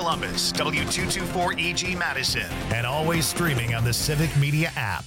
Columbus, W224EG Madison, and always streaming on the Civic Media app.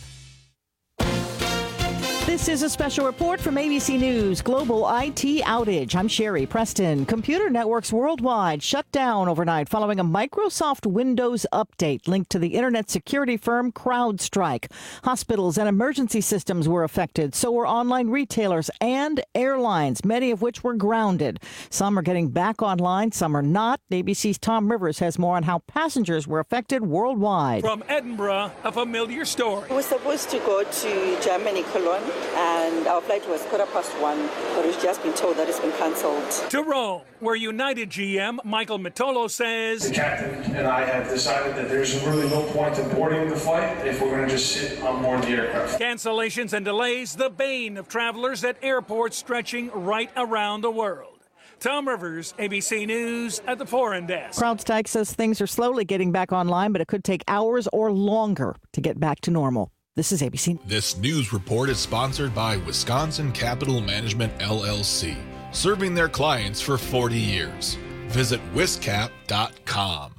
This is a special report from ABC News Global IT outage. I'm Sherry Preston. Computer networks worldwide shut down overnight following a Microsoft Windows update linked to the internet security firm CrowdStrike. Hospitals and emergency systems were affected. So were online retailers and airlines, many of which were grounded. Some are getting back online, some are not. ABC's Tom Rivers has more on how passengers were affected worldwide. From Edinburgh, a familiar story. We were supposed to go to Germany, Cologne, and our flight was 1:15, but we've just been told that it's been cancelled. To Rome, where United GM Michael Mitolo says, the captain and I have decided that there's really no point in boarding the flight if we're going to just sit on board the aircraft. Cancellations and delays, the bane of travelers at airports stretching right around the world. Tom Rivers, ABC News at the Foreign Desk. CrowdStrike says things are slowly getting back online, but it could take hours or longer to get back to normal. This is ABC. This news report is sponsored by Wisconsin Capital Management, LLC, serving their clients for 40 years. Visit wiscap.com.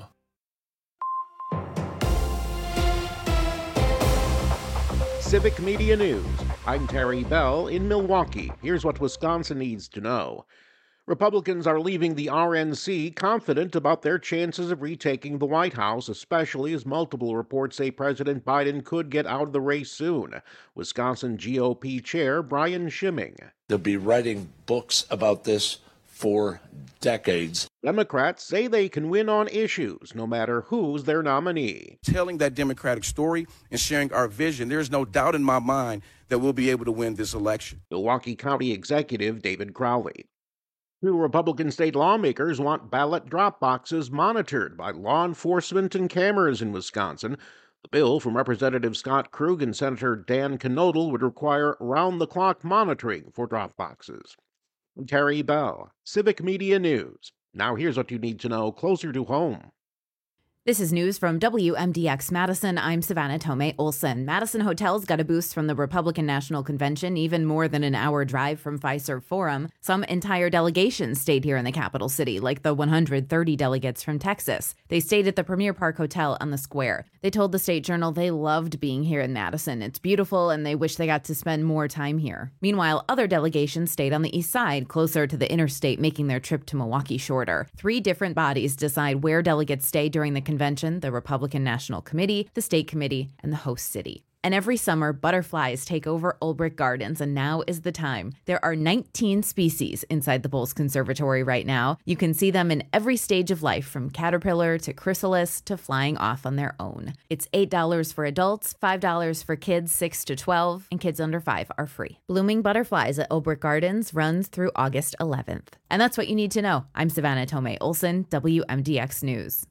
Civic Media News. I'm Terry Bell in Milwaukee. Here's what Wisconsin needs to know. Republicans are leaving the RNC confident about their chances of retaking the White House, especially as multiple reports say President Biden could get out of the race soon. Wisconsin GOP Chair Brian Schimming. They'll be writing books about this for decades. Democrats say they can win on issues, no matter who's their nominee. Telling that Democratic story and sharing our vision, there is no doubt in my mind that we'll be able to win this election. Milwaukee County Executive David Crowley. Two Republican state lawmakers want ballot drop boxes monitored by law enforcement and cameras in Wisconsin. The bill from Representative Scott Krug and Senator Dan Knodel would require round-the-clock monitoring for drop boxes. Terry Bell, Civic Media News. Now here's what you need to know closer to home. This is news from WMDX Madison. I'm Savannah Tomei Olson. Madison hotels got a boost from the Republican National Convention, even more than an hour drive from Fiserv Forum. Some entire delegations stayed here in the capital city, like the 130 delegates from Texas. They stayed at the Premier Park Hotel on the square. They told the State Journal they loved being here in Madison. It's beautiful, and they wish they got to spend more time here. Meanwhile, other delegations stayed on the east side, closer to the interstate, making their trip to Milwaukee shorter. 3 different bodies decide where delegates stay during the convention: the Republican National Committee, the State Committee, and the host city. And every summer, butterflies take over Ulbrich Gardens, and now is the time. There are 19 species inside the Bowles Conservatory right now. You can see them in every stage of life, from caterpillar to chrysalis to flying off on their own. It's $8 for adults, $5 for kids 6 to 12, and kids under 5 are free. Blooming Butterflies at Ulbrich Gardens runs through August 11th. And that's what you need to know. I'm Savannah Tomei Olson, WMDX News.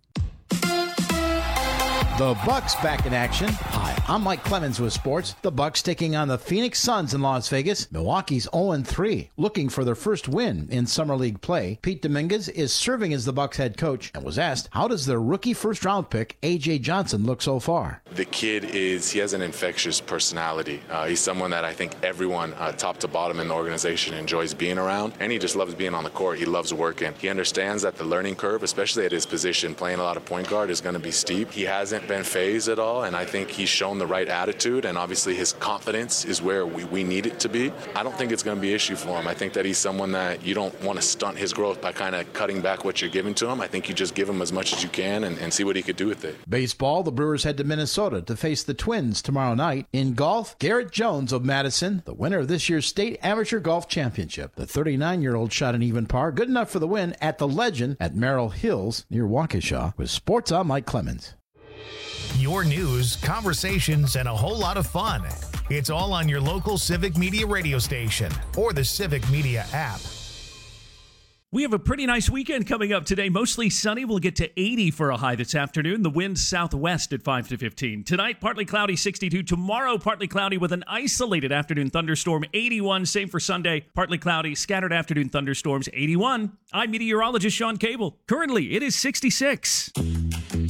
The Bucks back in action. Hi, I'm Mike Clemens with sports. The Bucks taking on the Phoenix Suns in Las Vegas. Milwaukee's 0-3, looking for their first win in Summer League play. Pete Dominguez is serving as the Bucks head coach and was asked, how does their rookie first-round pick, A.J. Johnson, look so far? The kid he has an infectious personality. He's someone that I think everyone, top to bottom in the organization, enjoys being around, and he just loves being on the court. He loves working. He understands that the learning curve, especially at his position, playing a lot of point guard, is going to be steep. He hasn't been phased at all, and I think he's shown the right attitude, and obviously his confidence is where we need it to be. I don't think it's going to be an issue for him. I think that he's someone that you don't want to stunt his growth by kind of cutting back what you're giving to him. I think you just give him as much as you can and see what he could do with it. Baseball, the Brewers head to Minnesota to face the Twins tomorrow night. In golf, Garrett Jones of Madison, the winner of this year's State Amateur Golf Championship. The 39-year-old shot an even par, good enough for the win at the Legend at Merrill Hills near Waukesha. With sports, I'm Mike Clemens. Your news, conversations, and a whole lot of fun. It's all on your local Civic Media radio station or the Civic Media app. We have a pretty nice weekend coming up today. Mostly sunny. We'll get to 80 for a high this afternoon. The wind southwest at 5 to 15. Tonight, partly cloudy, 62. Tomorrow, partly cloudy with an isolated afternoon thunderstorm, 81. Same for Sunday. Partly cloudy, scattered afternoon thunderstorms, 81. I'm meteorologist Sean Cable. Currently, it is 66.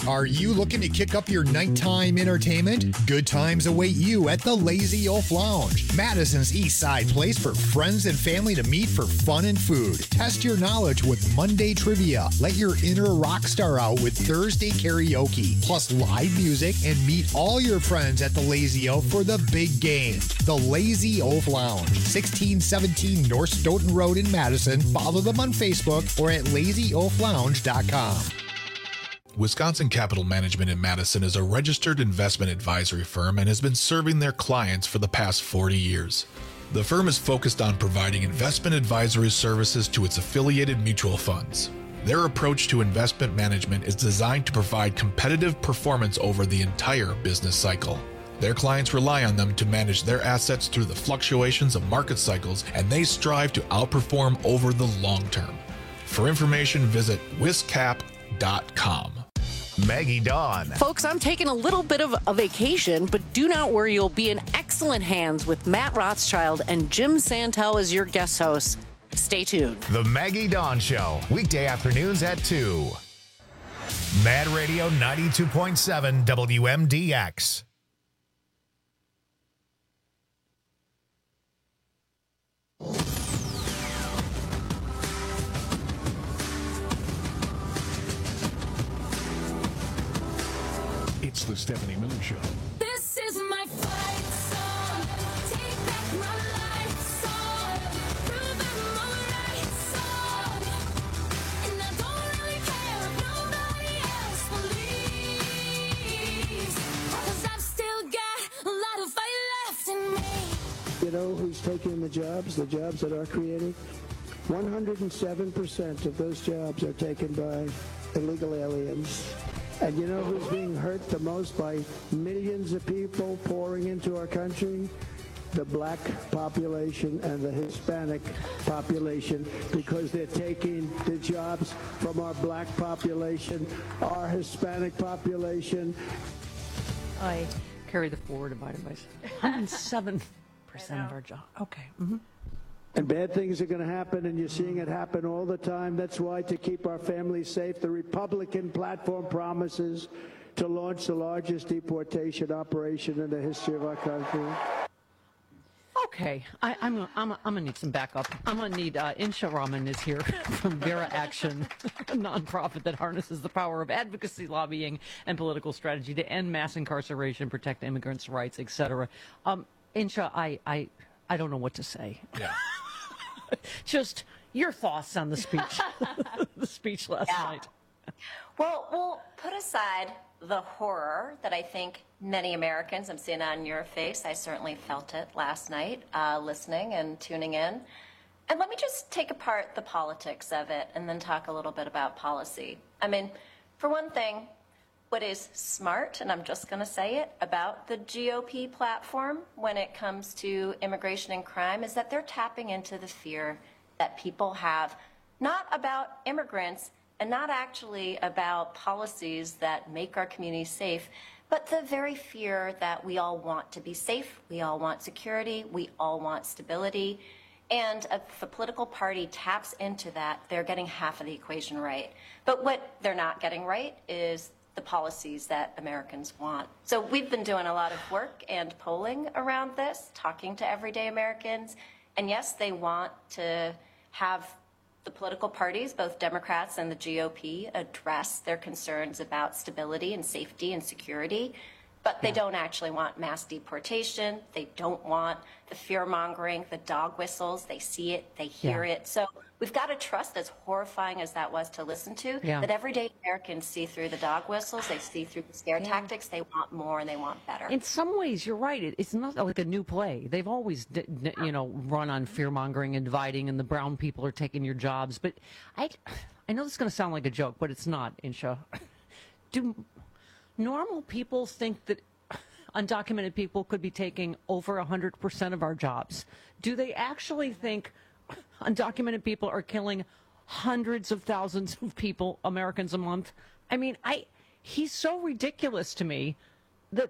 Are you looking to kick up your nighttime entertainment? Good times await you at the Lazy Oaf Lounge, Madison's East Side place for friends and family to meet for fun and food. Test your knowledge with Monday trivia. Let your inner rock star out with Thursday karaoke, plus live music, and meet all your friends at the Lazy Oaf for the big game. The Lazy Oaf Lounge, 1617 North Stoughton Road in Madison. Follow them on Facebook or at lazyoaflounge.com. Wisconsin Capital Management in Madison is a registered investment advisory firm and has been serving their clients for the past 40 years. The firm is focused on providing investment advisory services to its affiliated mutual funds. Their approach to investment management is designed to provide competitive performance over the entire business cycle. Their clients rely on them to manage their assets through the fluctuations of market cycles, and they strive to outperform over the long term. For information, visit wiscap.com. Maggie Dawn. Folks, I'm taking a little bit of a vacation, but do not worry, you'll be in excellent hands with Matt Rothschild and Jim Santel as your guest hosts. Stay tuned. The Maggie Dawn Show, weekday afternoons at 2. Mad Radio 92.7 WMDX. It's the Stephanie Miller Show. This is my fight song. Take back my life song. Prove I'm alright song. And I don't really care if nobody else believes. 'Cause I've still got a lot of fight left in me. You know who's taking the jobs that are created? 107% of those jobs are taken by illegal aliens. And you know who's being hurt the most by millions of people pouring into our country? The black population and the Hispanic population, because they're taking the jobs from our black population, our Hispanic population. I carry the floor divided by 107% of our job. Okay. Mm-hmm. And bad things are going to happen, and you're seeing it happen all the time. That's why, to keep our families safe, the Republican platform promises to launch the largest deportation operation in the history of our country. Okay, I'm gonna need some backup. I'm gonna need Insha Rahman is here from Vera Action, a nonprofit that harnesses the power of advocacy, lobbying, and political strategy to end mass incarceration, protect immigrants' rights, etc. Insha, I don't know what to say. Yeah. Just your thoughts on the speech, the speech last night. Well, we'll put aside the horror that I think many Americans, I'm seeing on your face, I certainly felt it last night, listening and tuning in. And let me just take apart the politics of it and then talk a little bit about policy. I mean, for one thing, what is smart, and I'm just going to say it, about the GOP platform when it comes to immigration and crime is that they're tapping into the fear that people have, not about immigrants and not actually about policies that make our communities safe, but the very fear that we all want to be safe, we all want security, we all want stability. And if a political party taps into that, they're getting half of the equation right. But what they're not getting right is the policies that Americans want. So we've been doing a lot of work and polling around this, talking to everyday Americans. And yes, they want to have the political parties, both Democrats and the GOP, address their concerns about stability and safety and security. But they don't actually want mass deportation. They don't want the fear-mongering, the dog whistles. They see it, they hear it. So we've got to trust, as horrifying as that was to listen to, that everyday Americans see through the dog whistles, they see through the scare tactics, they want more and they want better. In some ways, you're right. It's not like a new play. They've always, run on fear-mongering and dividing, and the brown people are taking your jobs. But I know this is going to sound like a joke, but it's not, Insha. Do normal people think that undocumented people could be taking over 100% of our jobs? Do they actually think undocumented people are killing hundreds of thousands of people, Americans, a month? I mean, he's so ridiculous to me that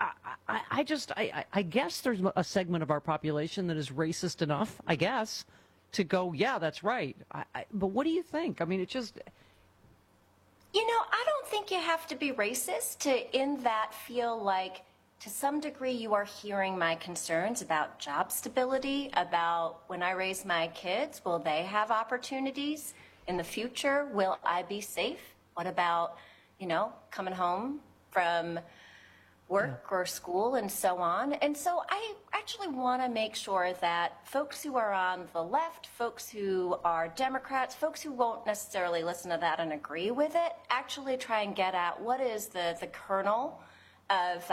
I guess there's a segment of our population that is racist enough, I guess, to go, yeah, that's right. But what do you think? I mean, it just... You know, I don't think you have to be racist to, in that, feel like to some degree you are hearing my concerns about job stability, about when I raise my kids, will they have opportunities in the future? Will I be safe? What about, you know, coming home from work or school and so on? And so I actually want to make sure that folks who are on the left, folks who are Democrats, folks who won't necessarily listen to that and agree with it, actually try and get at what is the kernel of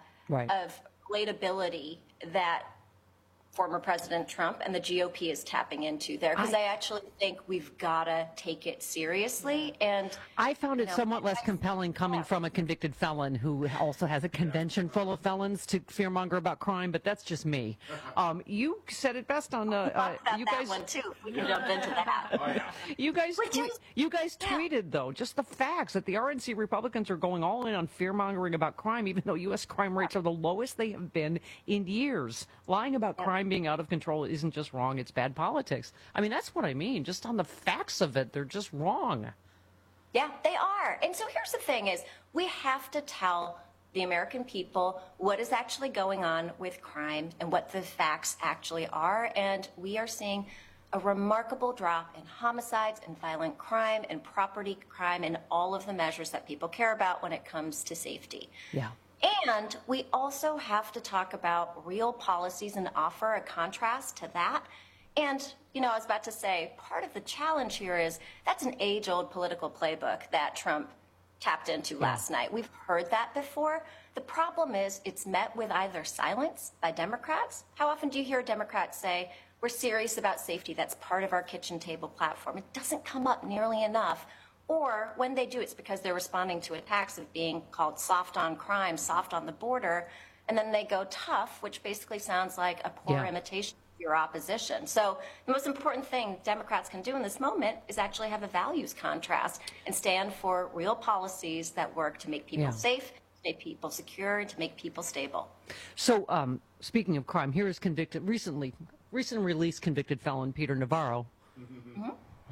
of relatability that former President Trump and the GOP is tapping into there, because I actually think we've got to take it seriously. And I found it somewhat less compelling coming from a convicted felon who also has a convention full of felons to fearmonger about crime, but that's just me. You said it best on you guys. That one too. We can jump into that. You guys tweeted though just the facts that the RNC Republicans are going all in on fearmongering about crime, even though U.S. crime rates are the lowest they have been in years. Lying about crime being out of control isn't just wrong, it's bad politics. I mean, that's what I mean. Just on the facts of it, they're just wrong. Yeah, they are. And so here's the thing is, we have to tell the American people what is actually going on with crime and what the facts actually are. And we are seeing a remarkable drop in homicides and violent crime and property crime and all of the measures that people care about when it comes to safety. Yeah. And we also have to talk about real policies and offer a contrast to that. And, you know, I was about to say, part of the challenge here is that's an age-old political playbook that Trump tapped into last night. We've heard that before. The problem is it's met with either silence by Democrats. How often do you hear Democrats say, we're serious about safety, that's part of our kitchen table platform? It doesn't come up nearly enough. Or when they do, it's because they're responding to attacks of being called soft on crime, soft on the border, and then they go tough, which basically sounds like a poor imitation of your opposition. So the most important thing Democrats can do in this moment is actually have a values contrast and stand for real policies that work to make people safe, to make people secure, and to make people stable. So speaking of crime, here is recent released convicted felon Peter Navarro. Mm-hmm.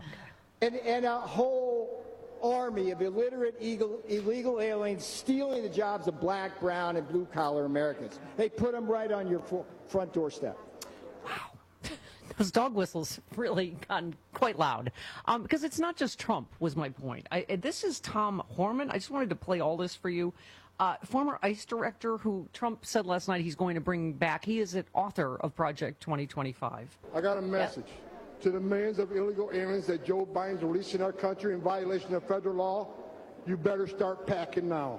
And a whole army of illiterate illegal aliens stealing the jobs of black, brown, and blue-collar Americans. They put them right on your front doorstep. Wow. Those dog whistles really gotten quite loud. Because it's not just Trump, was my point. This is Tom Horman. I just wanted to play all this for you. Former ICE director who Trump said last night he's going to bring back. He is an author of Project 2025. I got a message. To the millions of illegal aliens that Joe Biden's releasing our country in violation of federal law, you better start packing now.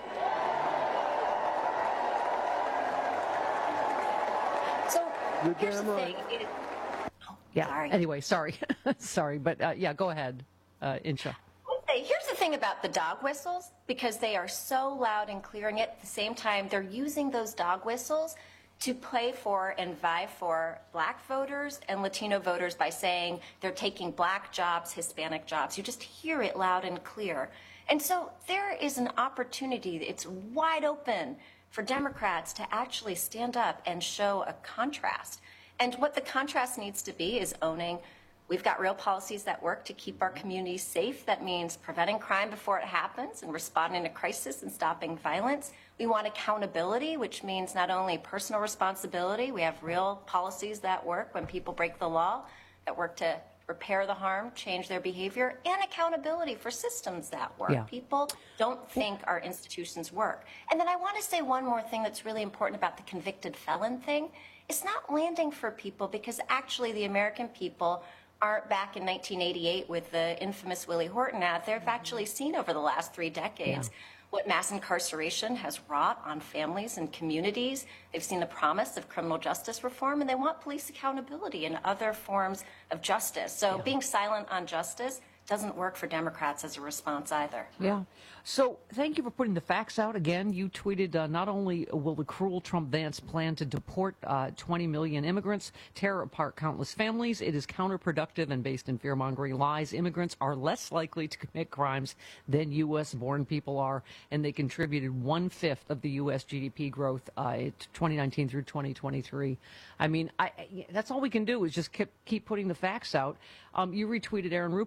So you're damn right. Sorry. Anyway, sorry. Sorry, but yeah, go ahead, Insha. Here's the thing about the dog whistles, because they are so loud and clear, and yet at the same time they're using those dog whistles to play for and vie for black voters and Latino voters by saying they're taking black jobs, Hispanic jobs. You just hear it loud and clear. And so there is an opportunity. It's wide open for Democrats to actually stand up and show a contrast. And what the contrast needs to be is owning we've got real policies that work to keep our communities safe. That means preventing crime before it happens and responding to crisis and stopping violence. We want accountability, which means not only personal responsibility, we have real policies that work when people break the law, that work to repair the harm, change their behavior, and accountability for systems that work. Yeah. People don't think our institutions work. And then I want to say one more thing that's really important about the convicted felon thing. It's not landing for people because actually the American people aren't back in 1988 with the infamous Willie Horton ad. They've actually seen over the last 3 decades what mass incarceration has wrought on families and communities. They've seen the promise of criminal justice reform, and they want police accountability and other forms of justice. So being silent on justice doesn't work for Democrats as a response either. Yeah. So thank you for putting the facts out again. You tweeted, not only will the cruel Trump Vance plan to deport 20 million immigrants, tear apart countless families, it is counterproductive and based in fear-mongering lies. Immigrants are less likely to commit crimes than U.S.-born people are, and they contributed 1/5 of the U.S. GDP growth 2019 through 2023. I mean, that's all we can do is just keep putting the facts out. You retweeted Aaron Rupar. He said,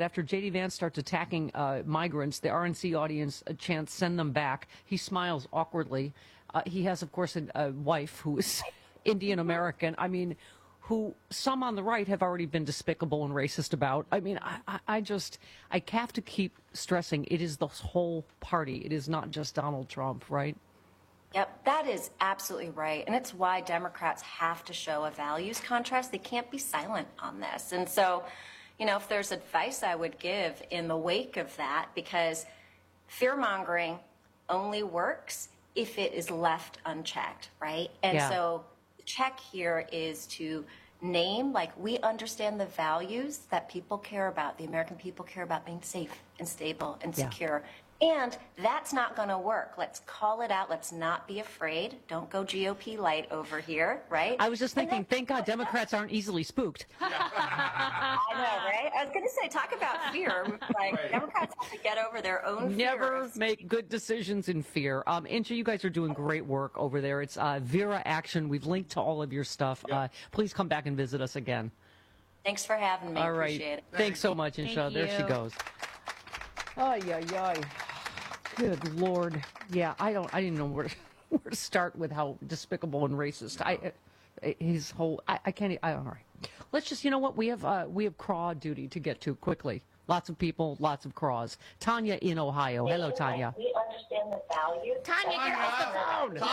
after J.D. Vance starts attacking migrants, the RNC audience chants, "Send them back." He smiles awkwardly. He has, of course, a wife who is Indian American. I mean, who some on the right have already been despicable and racist about. I mean, I have to keep stressing it is the whole party. It is not just Donald Trump, right? Yep, that is absolutely right. And it's why Democrats have to show a values contrast. They can't be silent on this. And so, you know, if there's advice I would give in the wake of that, because fear-mongering only works if it is left unchecked, right? And so the check here is to name, like, we understand the values that people care about. The American people care about being safe and stable and secure. And that's not going to work. Let's call it out. Let's not be afraid. Don't go GOP light over here, right? I was just thinking, thank God Democrats aren't easily spooked. I know, right? I was going to say, talk about fear. Like, Democrats have to get over their own Never fears. make good decisions in fear. Incha, you guys are doing great work over there. It's Vera Action. We've linked to all of your stuff. Please come back and visit us again. Thanks for having me. All right. Appreciate it. Thanks so much, Insha. Thank There she you. goes. Ay, ay, ay. Good Lord. Yeah, I didn't know where to start with how despicable and racist. His whole, I can't, all right. Let's just, you know what? We have craw duty to get to quickly. Lots of people, lots of craws. Tanya in Ohio. Hello, Tanya. We understand the value. Tanya, get off the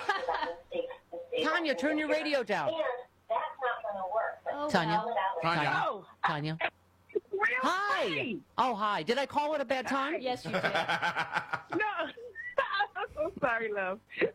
phone. Tanya, turn your radio down. And that's not going to work. Tanya. Tanya. Tanya. Hi. Oh, hi. Did I call it a bad time? Yes, you did. No. I'm so sorry, love.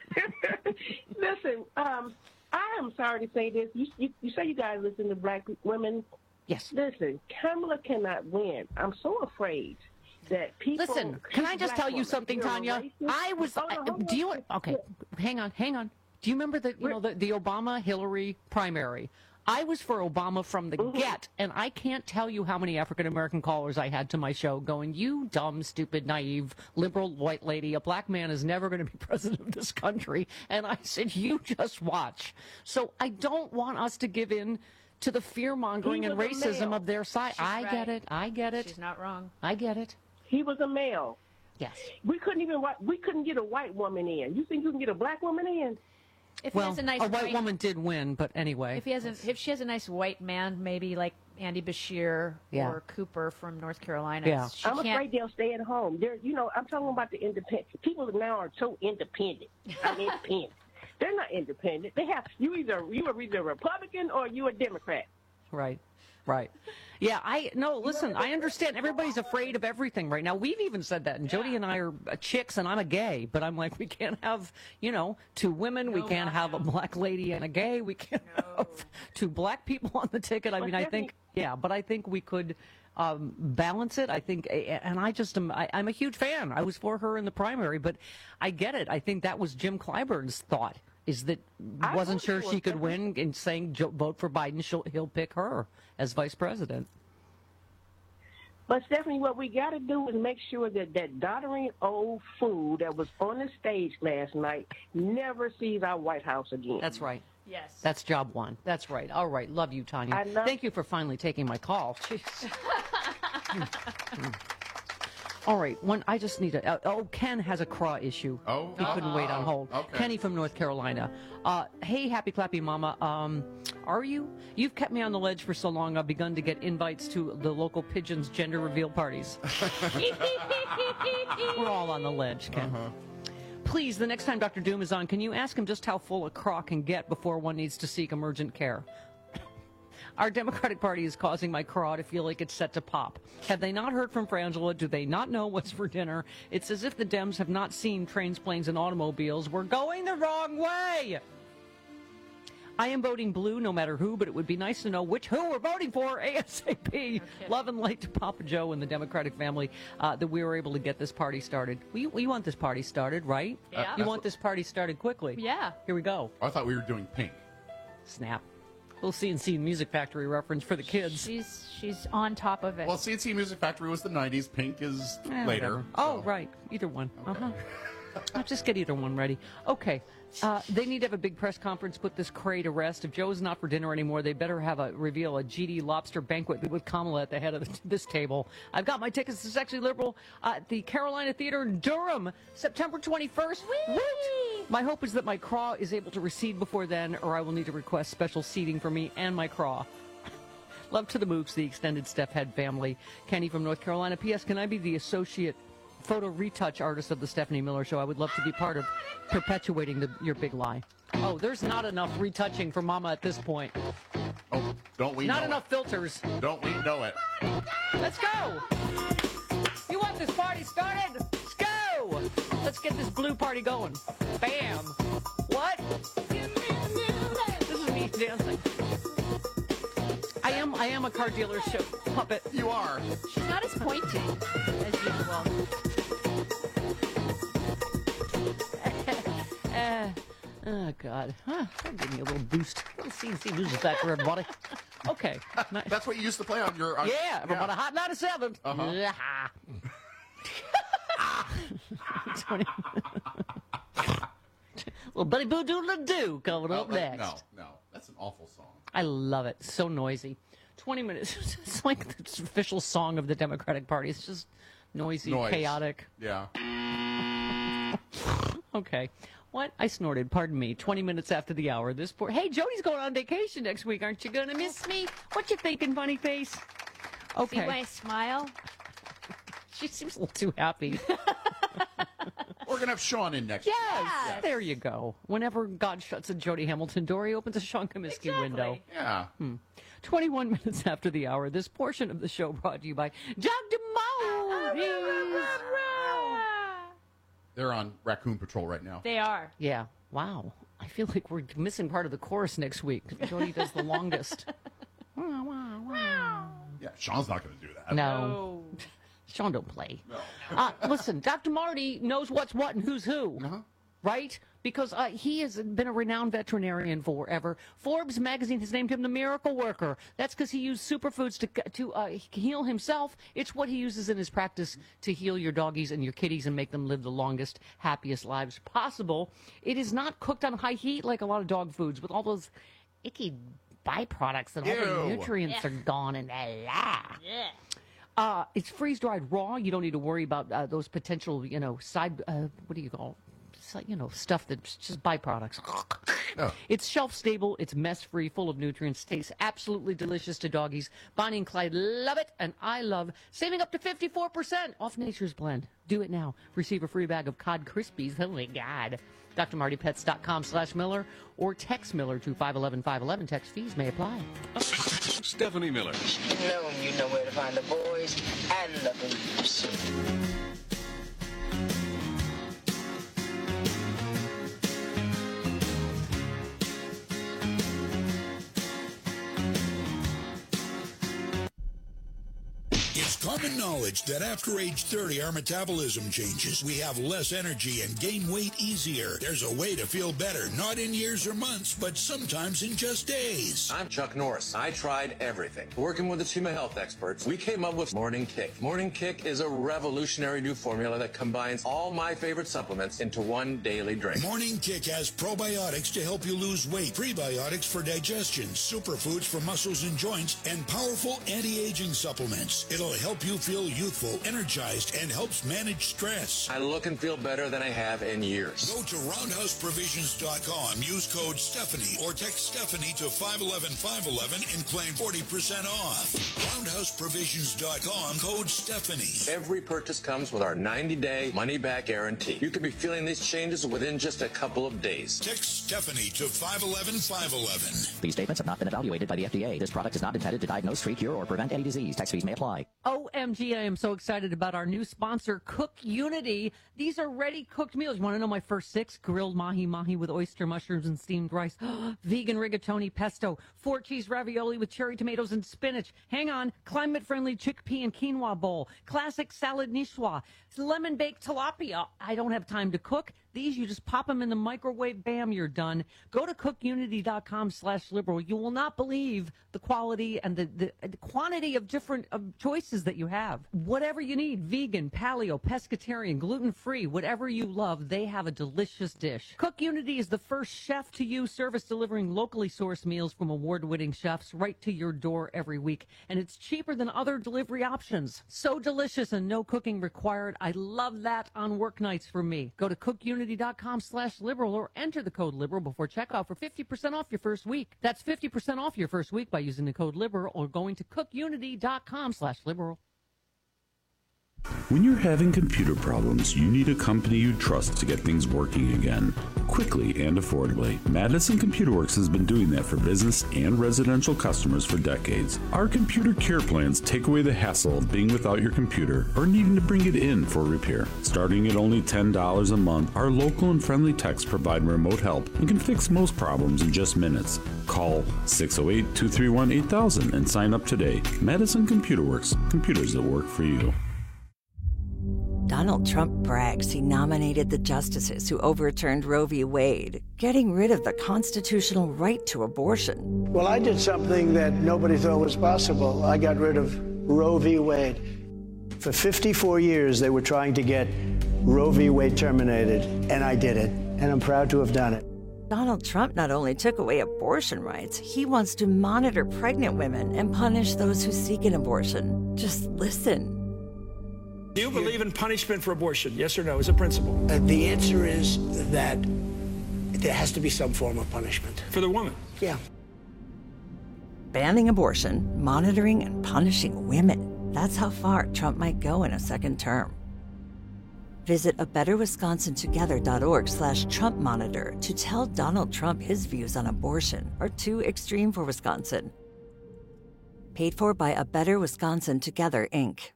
Listen, I am sorry to say this. You say you guys listen to black women. Yes. Listen, Kamala cannot win. I'm so afraid that people... Listen, can I just tell you something, Tanya? I was... do you... Okay, hang on. Do you remember the Obama-Hillary primary? I was for Obama from the get, and I can't tell you how many African-American callers I had to my show going, you dumb, stupid, naive, liberal white lady, a black man is never going to be president of this country. And I said, you just watch. So I don't want us to give in to the fear-mongering and racism of their side. I get it. She's not wrong. I get it. He was a male. Yes. We couldn't get a white woman in. You think you can get a black woman in? If he has a nice white woman did win, but anyway. If she has a nice white man, maybe like Andy Bashir or Cooper from North Carolina. Yeah. I'm afraid they'll stay at home. I'm talking about the independent. People now are so independent. Independent. They're not independent. You are either a Republican or you a Democrat. Right. Yeah, listen, I understand everybody's afraid of everything right now. We've even said that, and Jody and I are chicks, and I'm a gay, but I'm like, we can't have, two women, we can't have a black lady and a gay, we can't have two black people on the ticket. I mean, I think we could balance it. I think, and I'm a huge fan. I was for her in the primary, but I get it. I think that was Jim Clyburn's thought. Is that wasn't sure she could win and saying vote for Biden, he'll pick her as vice president. But Stephanie, what we got to do is make sure that doddering old fool that was on the stage last night never sees our White House again. That's right. Yes. That's job one. That's right. All right. Love you, Tanya. Thank you for finally taking my call. All right, I just need Ken has a craw issue. Oh. He couldn't wait on hold. Okay. Kenny from North Carolina. Hey, Happy Clappy Mama. Are you? You've kept me on the ledge for so long, I've begun to get invites to the local Pigeons gender reveal parties. We're all on the ledge, Ken. Please, the next time Dr. Doom is on, can you ask him just how full a craw can get before one needs to seek emergent care? Our Democratic Party is causing my craw to feel like it's set to pop. Have they not heard from Frangela? Do they not know what's for dinner? It's as if the Dems have not seen trains, planes, and automobiles. We're going the wrong way! I am voting blue no matter who, but it would be nice to know who we're voting for ASAP. Love and light to Papa Joe and the Democratic family that we were able to get this party started. We want this party started, right? Yeah. You want this party started quickly. Yeah. Here we go. I thought we were doing pink. Snap. Little CNC Music Factory reference for the kids. She's on top of it. Well, CNC Music Factory was the 90s. Pink is later. Oh, right. Either one. I'll just get either one ready. Okay. They need to have a big press conference, put this cray to rest. If Joe's not for dinner anymore, they better reveal a GD lobster banquet with Kamala at the head of this table. I've got my tickets to Sexy Liberal at the Carolina Theater in Durham, September 21st. Woo! My hope is that my craw is able to recede before then, or I will need to request special seating for me and my craw. Love to the Mooks, the extended Steph Head family. Kenny from North Carolina. P.S. Can I be the associate photo retouch artist of the Stephanie Miller Show? I would love to be part of perpetuating your big lie. Oh, there's not enough retouching for Mama at this point. Oh, don't we Not know enough filters. Don't we know it? Let's go. You want this party started? Let's go. Let's get this blue party going. Bam. What? This is me dancing. I am a car dealership puppet. You are. She's not as pointy as usual. Oh, God. That gave me a little boost. A little CNC news back for everybody. Okay. That's what you used to play on your... yeah, about a hot 97. Uh-huh. Yeah. 20. Well, Buddy Boo Doodle Doo coming up next. No. That's an awful song. I love it. So noisy. 20 minutes. It's like the official song of the Democratic Party. It's just noisy, chaotic. Yeah. Okay. What? I snorted. Pardon me. 20 minutes after the hour. Hey, Jody's going on vacation next week. Aren't you going to miss me? What you thinking, funny face? Okay. See why I smile? She seems a little too happy. We're going to have Sean in next Yes. week. There you go. Whenever God shuts a Jody Hamilton door, he opens a Sean Comiskey window. Yeah. 21 minutes after the hour, this portion of the show brought to you by Dr. Modi. They're on Raccoon Patrol right now. They are. Yeah. Wow. I feel like we're missing part of the chorus next week. Jody does the longest. Yeah, Sean's not going to do that. No. Sean don't play. No. Listen, Dr. Marty knows what's what and who's who. Uh-huh. Right? Because he has been a renowned veterinarian forever. Forbes magazine has named him the miracle worker. That's because he used superfoods to heal himself. It's what he uses in his practice to heal your doggies and your kitties and make them live the longest, happiest lives possible. It is not cooked on high heat like a lot of dog foods with all those icky byproducts and all the nutrients are gone and blah. Yeah. It's freeze-dried raw. You don't need to worry about those potential, side, what do you call stuff that's just byproducts. Oh. It's shelf-stable. It's mess-free, full of nutrients. Tastes absolutely delicious to doggies. Bonnie and Clyde love it, and I love saving up to 54% off Nature's Blend. Do it now. Receive a free bag of Cod Krispies. Oh, my God. DrMartyPets.com/Miller or text Miller to 511-511. Text fees may apply. Stephanie Miller. You know where to find the boys and the boobs. It's common knowledge that after age 30, our metabolism changes. We have less energy and gain weight easier. There's a way to feel better, not in years or months, but sometimes in just days. I'm Chuck Norris. I tried everything. Working with a team of health experts, we came up with Morning Kick. Morning Kick is a revolutionary new formula that combines all my favorite supplements into one daily drink. Morning Kick has probiotics to help you lose weight, prebiotics for digestion, superfoods for muscles and joints, and powerful anti-aging supplements. It'll help you feel youthful, energized, and helps manage stress. I look and feel better than I have in years. Go to RoundhouseProvisions.com, use code Stephanie, or text Stephanie to 511-511 and claim 40% off. RoundhouseProvisions.com, code Stephanie. Every purchase comes with our 90-day money-back guarantee. You could be feeling these changes within just a couple of days. Text Stephanie to 511-511. These statements have not been evaluated by the FDA. This product is not intended to diagnose, treat, cure, or prevent any disease. Tax fees may apply. OMG, I am so excited about our new sponsor, Cook Unity. These are ready-cooked meals. You want to know my first 6? Grilled mahi-mahi with oyster mushrooms and steamed rice. Vegan rigatoni pesto. 4-cheese ravioli with cherry tomatoes and spinach. Hang on. Climate-friendly chickpea and quinoa bowl. Classic salad niçoise. Lemon-baked tilapia. I don't have time to cook. These, you just pop them in the microwave, bam, you're done. Go to cookunity.com/liberal. You will not believe the quality and the quantity of different choices that you have. Whatever you need, vegan, paleo, pescatarian, gluten-free, whatever you love, they have a delicious dish. Cook Unity is the first chef-to-you service delivering locally sourced meals from award-winning chefs right to your door every week. And it's cheaper than other delivery options. So delicious and no cooking required. I love that on work nights for me. Go to cookunity.com/liberal or enter the code liberal before checkout for 50% off your first week. That's 50% off your first week by using the code liberal or going to cookunity.com/liberal. When you're having computer problems, you need a company you trust to get things working again, quickly and affordably. Madison Computer Works has been doing that for business and residential customers for decades. Our computer care plans take away the hassle of being without your computer or needing to bring it in for repair. Starting at only $10 a month, our local and friendly techs provide remote help and can fix most problems in just minutes. Call 608-231-8000 and sign up today. Madison Computer Works, computers that work for you. Donald Trump brags he nominated the justices who overturned Roe v. Wade, getting rid of the constitutional right to abortion. Well, I did something that nobody thought was possible. I got rid of Roe v. Wade. For 54 years, they were trying to get Roe v. Wade terminated, and I did it, and I'm proud to have done it. Donald Trump not only took away abortion rights, he wants to monitor pregnant women and punish those who seek an abortion. Just listen. Do you believe in punishment for abortion? Yes or no, as a principle? The answer is that there has to be some form of punishment. For the woman? Yeah. Banning abortion, monitoring and punishing women. That's how far Trump might go in a second term. Visit abetterwisconsintogether.org/Trump monitor to tell Donald Trump his views on abortion are too extreme for Wisconsin. Paid for by A Better Wisconsin Together, Inc.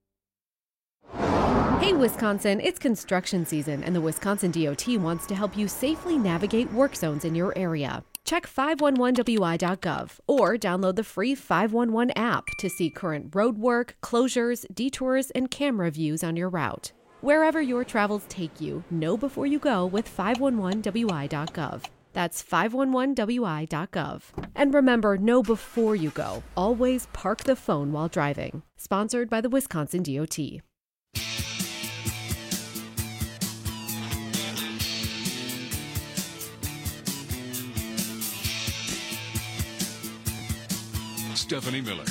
Hey Wisconsin, it's construction season and the Wisconsin DOT wants to help you safely navigate work zones in your area. Check 511wi.gov or download the free 511 app to see current road work, closures, detours, and camera views on your route. Wherever your travels take you, know before you go with 511wi.gov. That's 511wi.gov. And remember, know before you go. Always park the phone while driving. Sponsored by the Wisconsin DOT. Stephanie Miller.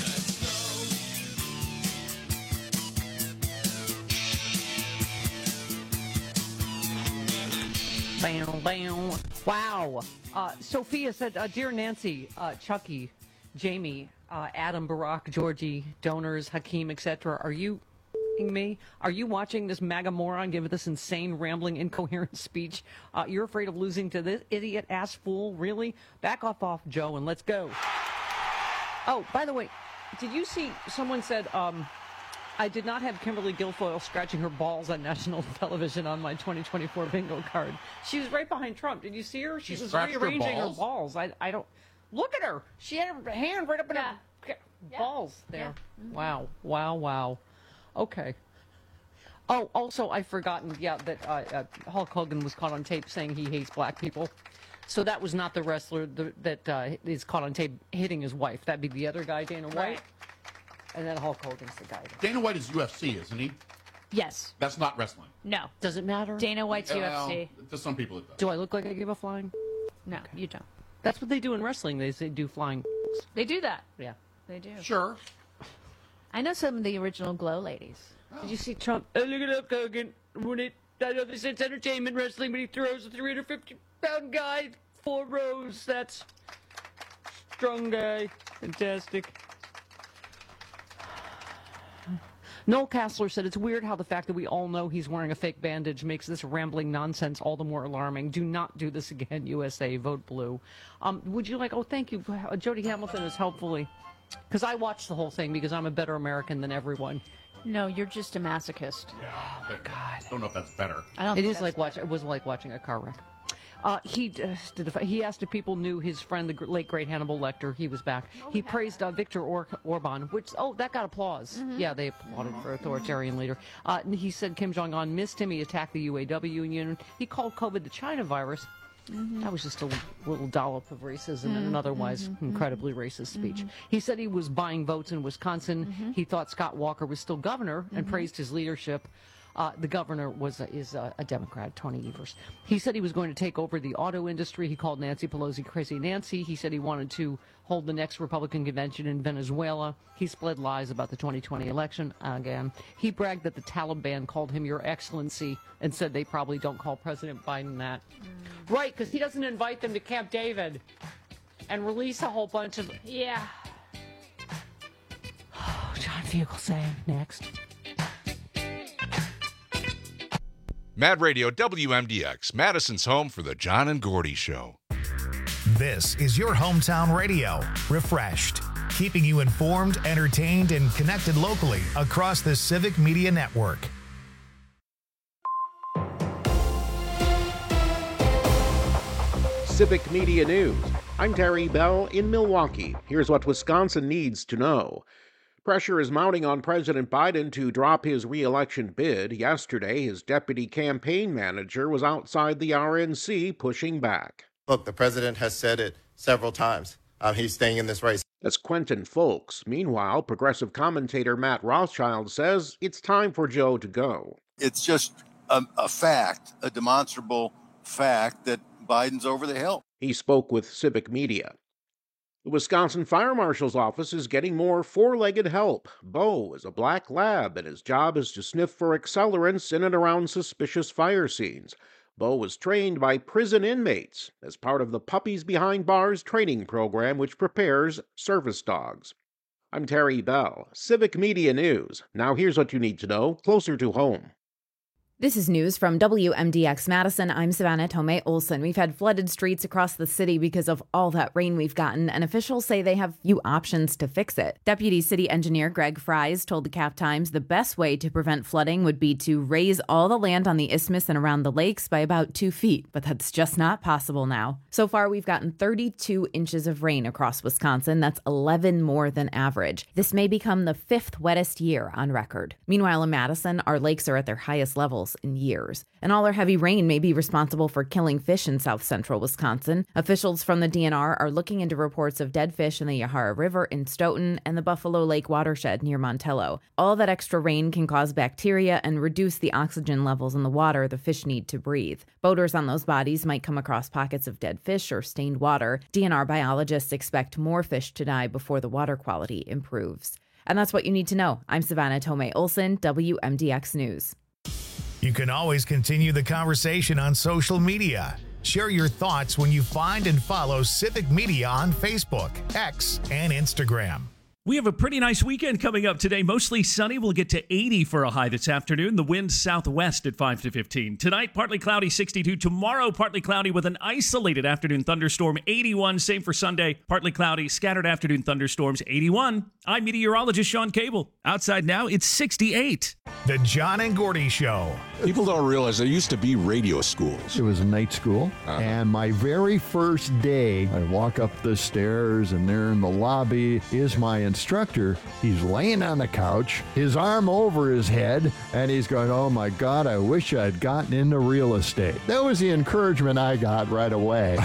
Bam, bam. Wow. Sophia said, Dear Nancy, Chucky, Jamie, Adam, Barack, Georgie, donors, Hakeem, etc., are you me? Are you watching this MAGA moron give this insane, rambling, incoherent speech? You're afraid of losing to this idiot-ass fool? Really? Back off, Joe, and let's go. Oh, by the way, did you see someone said, I did not have Kimberly Guilfoyle scratching her balls on national television on my 2024 bingo card. She was right behind Trump. Did you see her? She was rearranging her balls. I don't... Look at her. She had her hand right up in her balls there. Yeah. Wow. Okay. Oh, also, I've forgotten, that Hulk Hogan was caught on tape saying he hates black people. So that was not the wrestler that is caught on tape hitting his wife. That'd be the other guy, Dana White. And then Hulk Hogan's the guy. Dana White is UFC, isn't he? Yes. That's not wrestling. No. Does it matter? Dana White's UFC. To some people it does. Do I look like I give a flying? No, you don't. That's what they do in wrestling. They do flying. They do that. Yeah. They do. Sure. I know some of the original Glow ladies. Did you see Trump? Oh, look it up, Hogan. I know this is entertainment wrestling, but he throws a 350-pound guy 4 rows. That's strong guy. Fantastic. Noel Kassler said, it's weird how the fact that we all know he's wearing a fake bandage makes this rambling nonsense all the more alarming. Do not do this again, USA. Vote blue. Would you like, thank you. Jody Hamilton is helpfully, because I watched the whole thing because I'm a better American than everyone. No, you're just a masochist. Yeah. Oh, God. I don't know if that's better. It was like watching a car wreck. He asked if people knew his friend, the late great Hannibal Lecter. He was back. He praised Viktor Orban, which that got applause. Yeah, they applauded for authoritarian leader. He said Kim Jong Un missed him. He attacked the UAW union. He called COVID the China virus. That was just a little dollop of racism in an otherwise incredibly racist speech. He said he was buying votes in Wisconsin. He thought Scott Walker was still governor and praised his leadership. The governor is a Democrat, Tony Evers. He said he was going to take over the auto industry. He called Nancy Pelosi Crazy Nancy. He said he wanted to hold the next Republican convention in Venezuela. He spread lies about the 2020 election again. He bragged that the Taliban called him Your Excellency and said they probably don't call President Biden that. Right, because he doesn't invite them to Camp David and release a whole bunch of... Yeah. John Fugelsang, next. Mad Radio WMDX, Madison's home for the John and Gordy Show. This is your hometown radio, refreshed, keeping you informed, entertained, and connected locally across the Civic Media Network. Civic Media News. I'm Terry Bell in Milwaukee. Here's what Wisconsin needs to know. Pressure is mounting on President Biden to drop his re-election bid. Yesterday, his deputy campaign manager was outside the RNC pushing back. Look, the president has said it several times. He's staying in this race. That's Quentin Folks. Meanwhile, progressive commentator Matt Rothschild says it's time for Joe to go. It's just a fact, a demonstrable fact that Biden's over the hill. He spoke with Civic Media. The Wisconsin Fire Marshal's office is getting more four-legged help. Bo is a black lab, and his job is to sniff for accelerants in and around suspicious fire scenes. Bo was trained by prison inmates as part of the Puppies Behind Bars training program, which prepares service dogs. I'm Terry Bell, Civic Media News. Now here's what you need to know closer to home. This is news from WMDX Madison. I'm Savannah Tomei Olson. We've had flooded streets across the city because of all that rain we've gotten, and officials say they have few options to fix it. Deputy City Engineer Greg Fries told the Cap Times the best way to prevent flooding would be to raise all the land on the isthmus and around the lakes by about 2 feet, but that's just not possible now. So far, we've gotten 32 inches of rain across Wisconsin. That's 11 more than average. This may become the 5th wettest year on record. Meanwhile, in Madison, our lakes are at their highest levels in years. And all our heavy rain may be responsible for killing fish in south central Wisconsin. Officials from the DNR are looking into reports of dead fish in the Yahara River in Stoughton and the Buffalo Lake watershed near Montello. All that extra rain can cause bacteria and reduce the oxygen levels in the water the fish need to breathe. Boaters on those bodies might come across pockets of dead fish or stained water. DNR biologists expect more fish to die before the water quality improves. And that's what you need to know. I'm Savannah Tomei Olson, WMDX News. You can always continue the conversation on social media. Share your thoughts when you find and follow Civic Media on Facebook, X, and Instagram. We have a pretty nice weekend coming up today. Mostly sunny. We'll get to 80 for a high this afternoon. The wind southwest at 5 to 15. Tonight, partly cloudy, 62. Tomorrow, partly cloudy with an isolated afternoon thunderstorm, 81. Same for Sunday. Partly cloudy, scattered afternoon thunderstorms, 81. I'm meteorologist Sean Cable. Outside now, it's 68. The John and Gordy Show. People don't realize there used to be radio schools. It was a night school, and my very first day, I walk up the stairs, and there in the lobby is my instructor. He's laying on the couch, his arm over his head, and he's going, "Oh my God, I wish I'd gotten into real estate." That was the encouragement I got right away.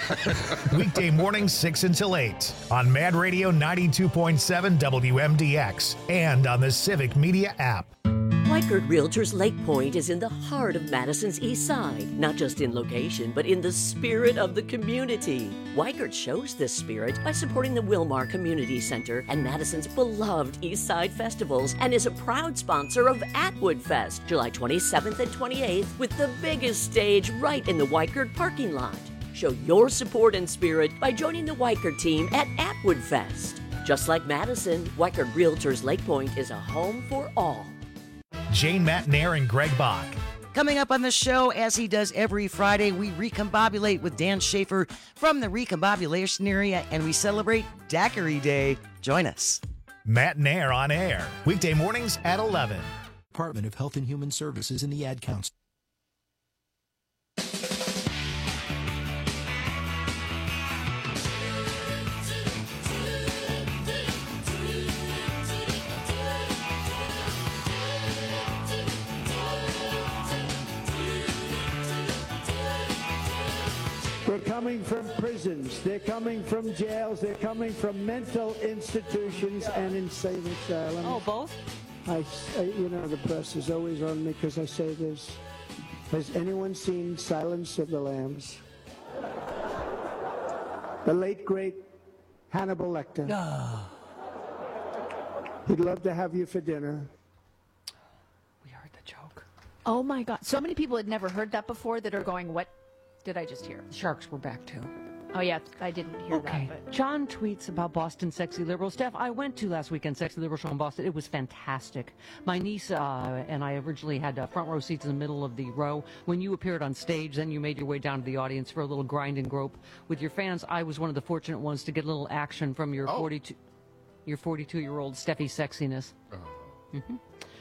Weekday mornings 6 until 8 on Mad Radio 92.7 WMDX and on the Civic Media app. Weichert Realtors Lake Point is in the heart of Madison's East Side, not just in location, but in the spirit of the community. Weichert shows this spirit by supporting the Wilmar Community Center and Madison's beloved East Side festivals, and is a proud sponsor of Atwood Fest, July 27th and 28th, with the biggest stage right in the Weichert parking lot. Show your support and spirit by joining the Weichert team at Atwood Fest. Just like Madison, Weichert Realtors Lake Point is a home for all. Jane Matnair and Greg Bach. Coming up on the show, as he does every Friday, we recombobulate with Dan Schaefer from the recombobulation area, and we celebrate Daiquiri Day. Join us. Matnair on air, weekday mornings at 11. Department of Health and Human Services in the Ad Council. They're coming from prisons. They're coming from jails. They're coming from mental institutions and insane asylums. Oh, both? The press is always on me because I say this. Has anyone seen Silence of the Lambs? The late, great Hannibal Lecter. He'd love to have you for dinner. We heard the joke. Oh, my God. So many people had never heard that before that are going, what did I just hear? The Sharks were back, too. Oh, yeah, I didn't hear that. But... John tweets about Boston Sexy Liberal. Steph, I went to last weekend Sexy Liberal show in Boston. It was fantastic. My niece and I originally had front row seats in the middle of the row. When you appeared on stage, then you made your way down to the audience for a little grind and grope with your fans. I was one of the fortunate ones to get a little action from your 42-year-old Steffi sexiness. Mm-hmm.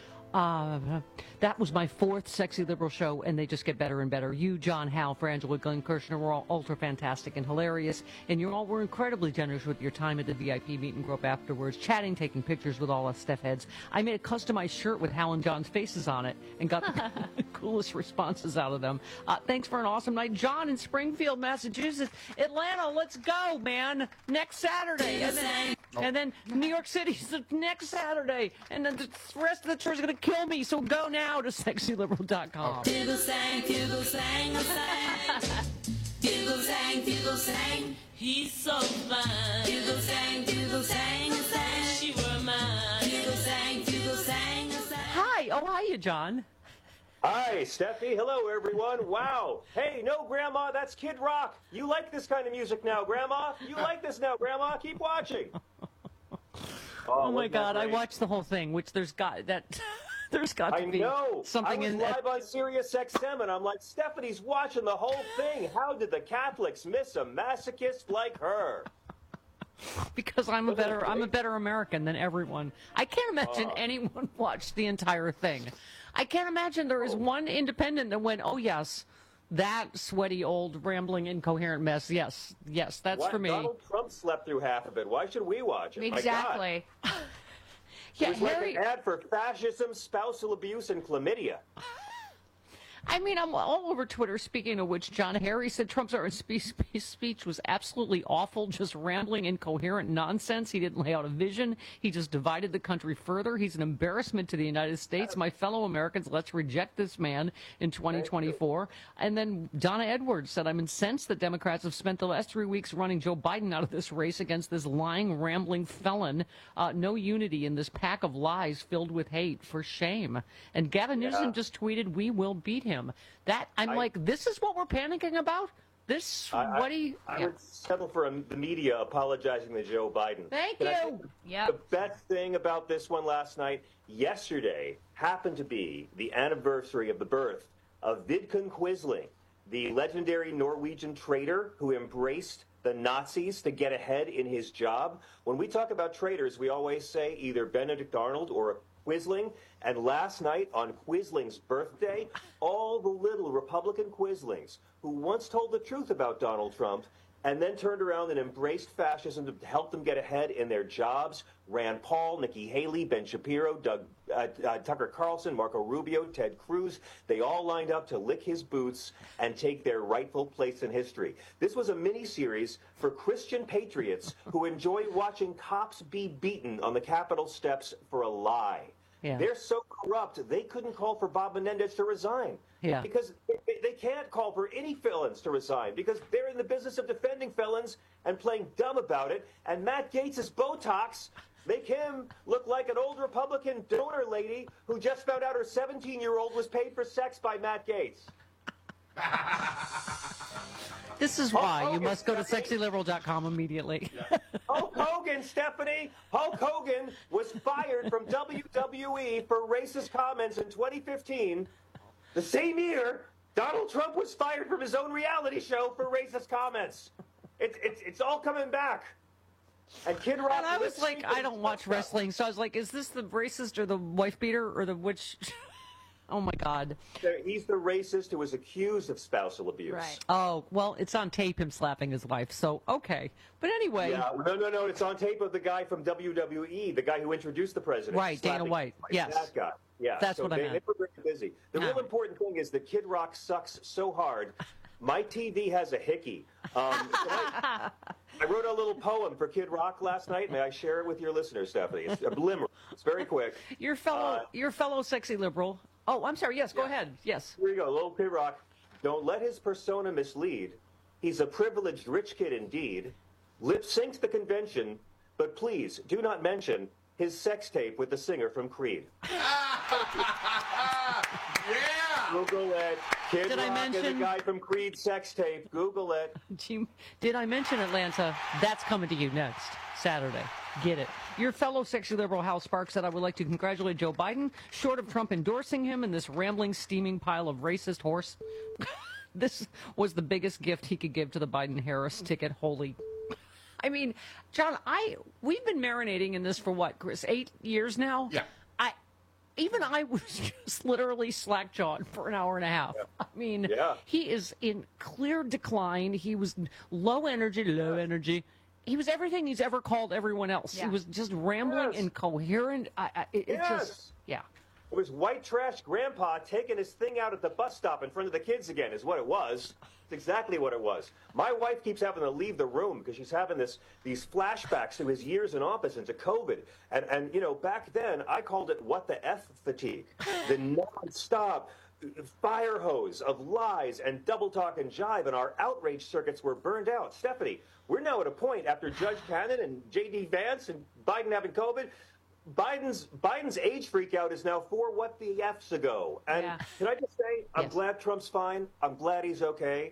That was my fourth Sexy Liberal show, and they just get better and better. You, John, Hal, Frangela, Glenn Kirshner were all ultra fantastic and hilarious, and you all were incredibly generous with your time at the VIP meet and grope afterwards, chatting, taking pictures with all us Steph heads. I made a customized shirt with Hal and John's faces on it and got the coolest responses out of them. Thanks for an awesome night. John in Springfield, Massachusetts. Atlanta, let's go, man. Next Saturday. And then New York City's the next Saturday. And then the rest of the tour is going to kill me, so go now to sexyliberal.com. Fugle sang, fugle sang, fugle sang, fugle sang. He's so fine. Fugle sang, she were mine. Fugle sang, sang. Hi, oh hiya, John. Hi, Steffi. Hello, everyone. Wow. Hey, no, Grandma, that's Kid Rock. You like this kind of music now, Grandma. You like this now, Grandma. Keep watching. Oh my God, I watched the whole thing, which there's got to be something in I was live on Sirius XM, and I'm like, Stephanie's watching the whole thing. How did the Catholics miss a masochist like her? Because I'm a better American than everyone. I can't imagine anyone watched the entire thing. I can't imagine there is one independent that went, oh yes, that sweaty old rambling incoherent mess. Yes, that's for me. Donald Trump slept through half of it. Why should we watch it? Exactly. Yeah, it was like an ad for fascism, spousal abuse, and chlamydia. I mean, I'm all over Twitter, speaking of which, John Harry said Trump's speech was absolutely awful, just rambling, incoherent nonsense. He didn't lay out a vision. He just divided the country further. He's an embarrassment to the United States. My fellow Americans, let's reject this man in 2024. And then Donna Edwards said, I'm incensed that Democrats have spent the last 3 weeks running Joe Biden out of this race against this lying, rambling felon. No unity in this pack of lies filled with hate. For shame. And Gavin Newsom just tweeted, we will beat him. I'm like, this is what we're panicking about? I would settle for the media apologizing to Joe Biden. Thank you. The best thing about this one last night, yesterday, happened to be the anniversary of the birth of Vidkun Quisling, the legendary Norwegian traitor who embraced the Nazis to get ahead in his job. When we talk about traitors, we always say either Benedict Arnold or Quisling, and last night on Quisling's birthday, all the little Republican Quislings who once told the truth about Donald Trump and then turned around and embraced fascism to help them get ahead in their jobs, Rand Paul, Nikki Haley, Ben Shapiro, Tucker Carlson, Marco Rubio, Ted Cruz, they all lined up to lick his boots and take their rightful place in history. This was a mini-series for Christian patriots who enjoy watching cops be beaten on the Capitol steps for a lie. Yeah. They're so corrupt, they couldn't call for Bob Menendez to resign. Yeah. Because they can't call for any felons to resign because they're in the business of defending felons and playing dumb about it. And Matt Gaetz' Botox make him look like an old Republican donor lady who just found out her 17-year-old was paid for sex by Matt Gaetz. This is why you must go to sexyliberal.com immediately. Hulk Hogan, Stephanie. Hulk Hogan was fired from WWE for racist comments in 2015. The same year, Donald Trump was fired from his own reality show for racist comments. It's all coming back. And Kid Rock. And I was like, I don't watch wrestling, so I was like, is this the racist or the wife beater or the which? Oh my God. He's the racist who was accused of spousal abuse. Right. Oh, well, it's on tape, him slapping his wife, so okay. But anyway. Yeah, no, it's on tape of the guy from WWE, the guy who introduced the president. Right, Dana White. Yes. That guy. Yeah. That's what I meant. They were very busy. The real important thing is that Kid Rock sucks so hard. My TV has a hickey I wrote a little poem for Kid Rock last night. May I share it with your listeners, Stephanie? It's a glimmer. It's very quick. Your fellow sexy liberal. Oh, I'm sorry. Yes, go ahead. Yes. Here you go, little Kid Rock. Don't let his persona mislead. He's a privileged rich kid indeed. Lip syncs the convention, but please do not mention his sex tape with the singer from Creed. Google it. Kid Rock and the guy from Creed sex tape. Google it. Did I mention Atlanta? That's coming to you next Saturday. Get it. Your fellow sexy liberal Hal Sparks said, I would like to congratulate Joe Biden, short of Trump endorsing him in this rambling, steaming pile of racist horse. This was the biggest gift he could give to the Biden-Harris ticket. Holy. I mean, John, we've been marinating in this for what, Chris, 8 years now? Yeah. I was just literally slack-jawed for an hour and a half. I mean, he is in clear decline. He was low energy. He was everything he's ever called everyone else. He was just rambling, incoherent. It was white trash grandpa taking his thing out at the bus stop in front of the kids again is what it was. It's exactly what it was. My wife keeps having to leave the room because she's having these flashbacks to his years in office and to COVID. And you know, back then, I called it what the F fatigue. The nonstop fire hose of lies and double talk and jive, and our outrage circuits were burned out. Stephanie, we're now at a point after Judge Cannon and J.D. Vance and Biden having COVID, Biden's age freak out is now for what the F's ago. And can I just say, I'm glad Trump's fine. I'm glad he's okay.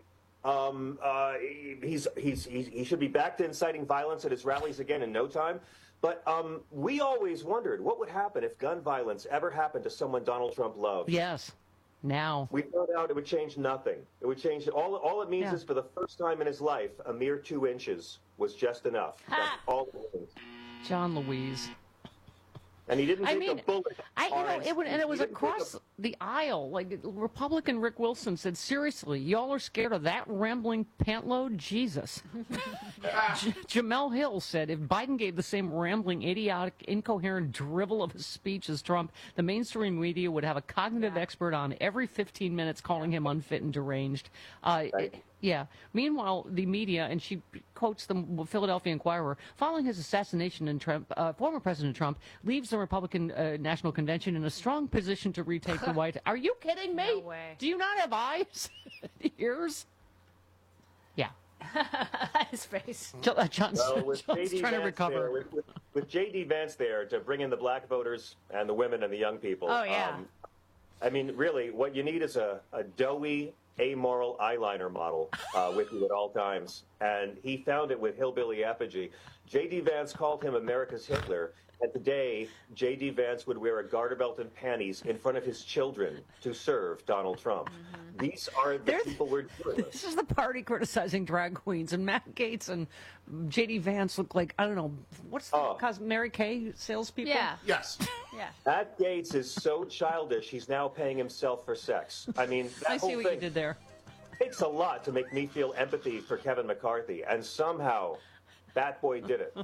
He should be back to inciting violence at his rallies again in no time. But we always wondered what would happen if gun violence ever happened to someone Donald Trump loved. Yes. Now we found out it would change nothing. It would change all it means is for the first time in his life, a mere 2 inches was just enough. That's all it means. John Louise. And he didn't take a bullet. It was across the aisle. Like Republican Rick Wilson said, seriously, y'all are scared of that rambling pantload? Jesus. Jamel Hill said, if Biden gave the same rambling, idiotic, incoherent drivel of his speech as Trump, the mainstream media would have a cognitive expert on every 15 minutes calling him unfit and deranged. Meanwhile, the media, and she quotes the Philadelphia Inquirer, following his assassination in Trump, former President Trump leaves the Republican National Convention in a strong position to retake the White House. Are you kidding me? No way. Do you not have eyes? Ears? Yeah. His face. John's trying to recover. With J.D. Vance there to bring in the black voters and the women and the young people. Oh, yeah. I mean, really, what you need is a doughy, amoral eyeliner model with you at all times. And he found it with Hillbilly Apogee. J.D. Vance called him America's Hitler. And today, J.D. Vance would wear a garter belt and panties in front of his children to serve Donald Trump. Mm-hmm. These are the people we're dealing with. This is the party criticizing drag queens. And Matt Gaetz and J.D. Vance look like, I don't know, what's the Mary Kay salespeople? Yeah. Yes. Yeah. Matt Gaetz is so childish, he's now paying himself for sex. I mean, that I whole see what thing you did there. Takes a lot to make me feel empathy for Kevin McCarthy. And somehow, that boy did it.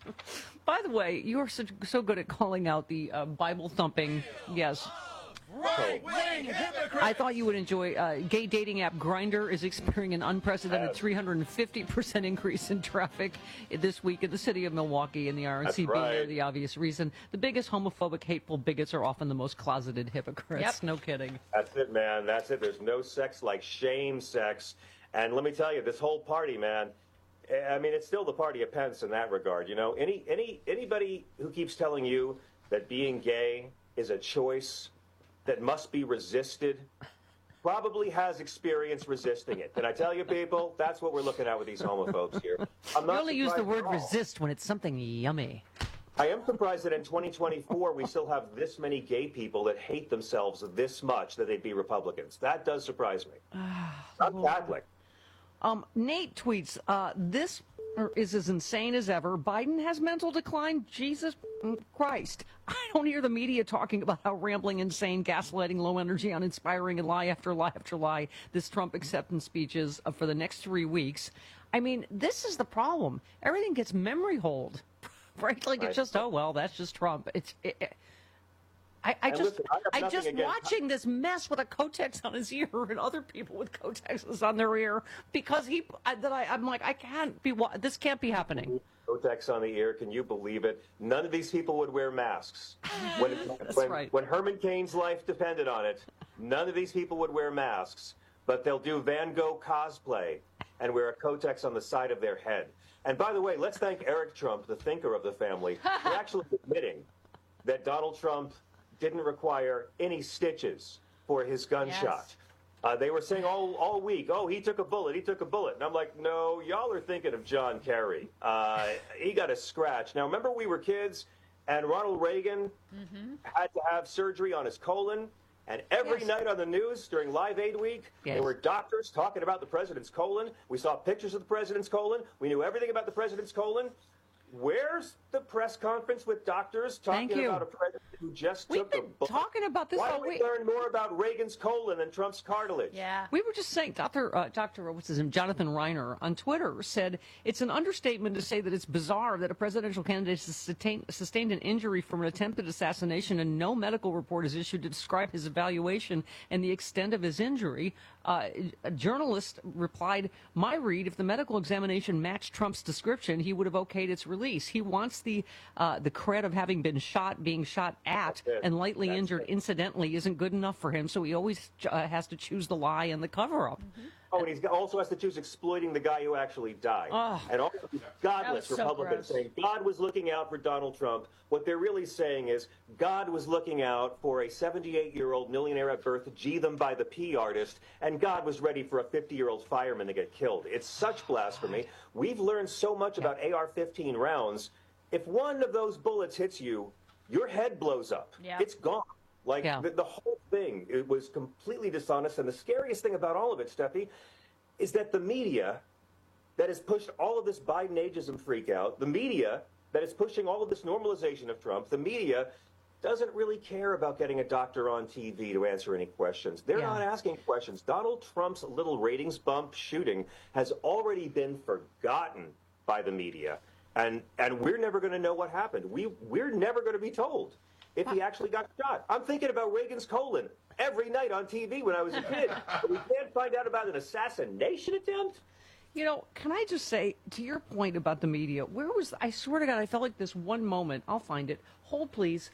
By the way, you are so good at calling out the Bible thumping. Yes. Right-wing hypocrite. I thought you would enjoy gay dating app Grindr is experiencing an unprecedented 350% increase in traffic this week in the city of Milwaukee, and the RNC being there the obvious reason. The biggest homophobic, hateful bigots are often the most closeted hypocrites. Yep. No kidding. That's it, man. That's it. There's no sex like shame sex. And let me tell you, this whole party, man, I mean, it's still the party of Pence in that regard. You know, anybody who keeps telling you that being gay is a choice that must be resisted probably has experience resisting it. Can I tell you, people? That's what we're looking at with these homophobes here. You only use the word resist when it's something yummy. I am surprised that in 2024 we still have this many gay people that hate themselves this much that they'd be Republicans. That does surprise me. I'm Catholic. Nate tweets, this is as insane as ever. Biden has mental decline. Jesus Christ. I don't hear the media talking about how rambling, insane, gaslighting, low energy, uninspiring, and lie after lie after lie this Trump acceptance speech is for the next 3 weeks. I mean, this is the problem. Everything gets memory hold, right? Like it's just, oh, well, that's just Trump. I just against- watching this mess with a Kotex on his ear and other people with Kotexes on their ear because I'm like, I can't be, this can't be happening. Kotex on the ear, can you believe it? None of these people would wear masks. When Herman Cain's life depended on it, none of these people would wear masks, but they'll do Van Gogh cosplay and wear a Kotex on the side of their head. And by the way, let's thank Eric Trump, the thinker of the family, for actually admitting that Donald Trump didn't require any stitches for his gunshot. They were saying all week, oh, he took a bullet. And I'm like, no, y'all are thinking of John Kerry. He got a scratch. Now, remember we were kids and Ronald Reagan had to have surgery on his colon? And every night on the news during Live Aid Week, there were doctors talking about the president's colon. We saw pictures of the president's colon. We knew everything about the president's colon. Where's the press conference with doctors talking about a president who just took a bullet? Talking about this Why all don't we week. learn more about Reagan's colon and Trump's cartilage? Yeah. We were just saying, Dr. What's his name, Jonathan Reiner on Twitter said it's an understatement to say that it's bizarre that a presidential candidate has sustained an injury from an attempted assassination and no medical report is issued to describe his evaluation and the extent of his injury. A journalist replied, my read, if the medical examination matched Trump's description, he would have okayed its release. He wants the cred of having been shot, being shot at, and lightly injured incidentally isn't good enough for him, so he always has to choose the lie and the cover-up. Oh, and he also has to choose exploiting the guy who actually died. And all these godless Republicans saying God was looking out for Donald Trump. What they're really saying is God was looking out for a 78-year-old millionaire at birth, G them by the P artist, and God was ready for a 50-year-old fireman to get killed. It's such blasphemy. We've learned so much about AR-15 rounds. If one of those bullets hits you, your head blows up. It's gone. Like, the whole thing, it was completely dishonest. And the scariest thing about all of it, Steffi, is that the media that has pushed all of this Biden ageism freak out, the media that is pushing all of this normalization of Trump, the media doesn't really care about getting a doctor on TV to answer any questions. They're not asking questions. Donald Trump's little ratings bump shooting has already been forgotten by the media. And we're never going to know what happened. We're never going to be told if he actually got shot. I'm thinking about Reagan's colon every night on TV when I was a kid. But we can't find out about an assassination attempt? You know, can I just say, to your point about the media, I swear to God, I felt like this one moment, I'll find it, hold please,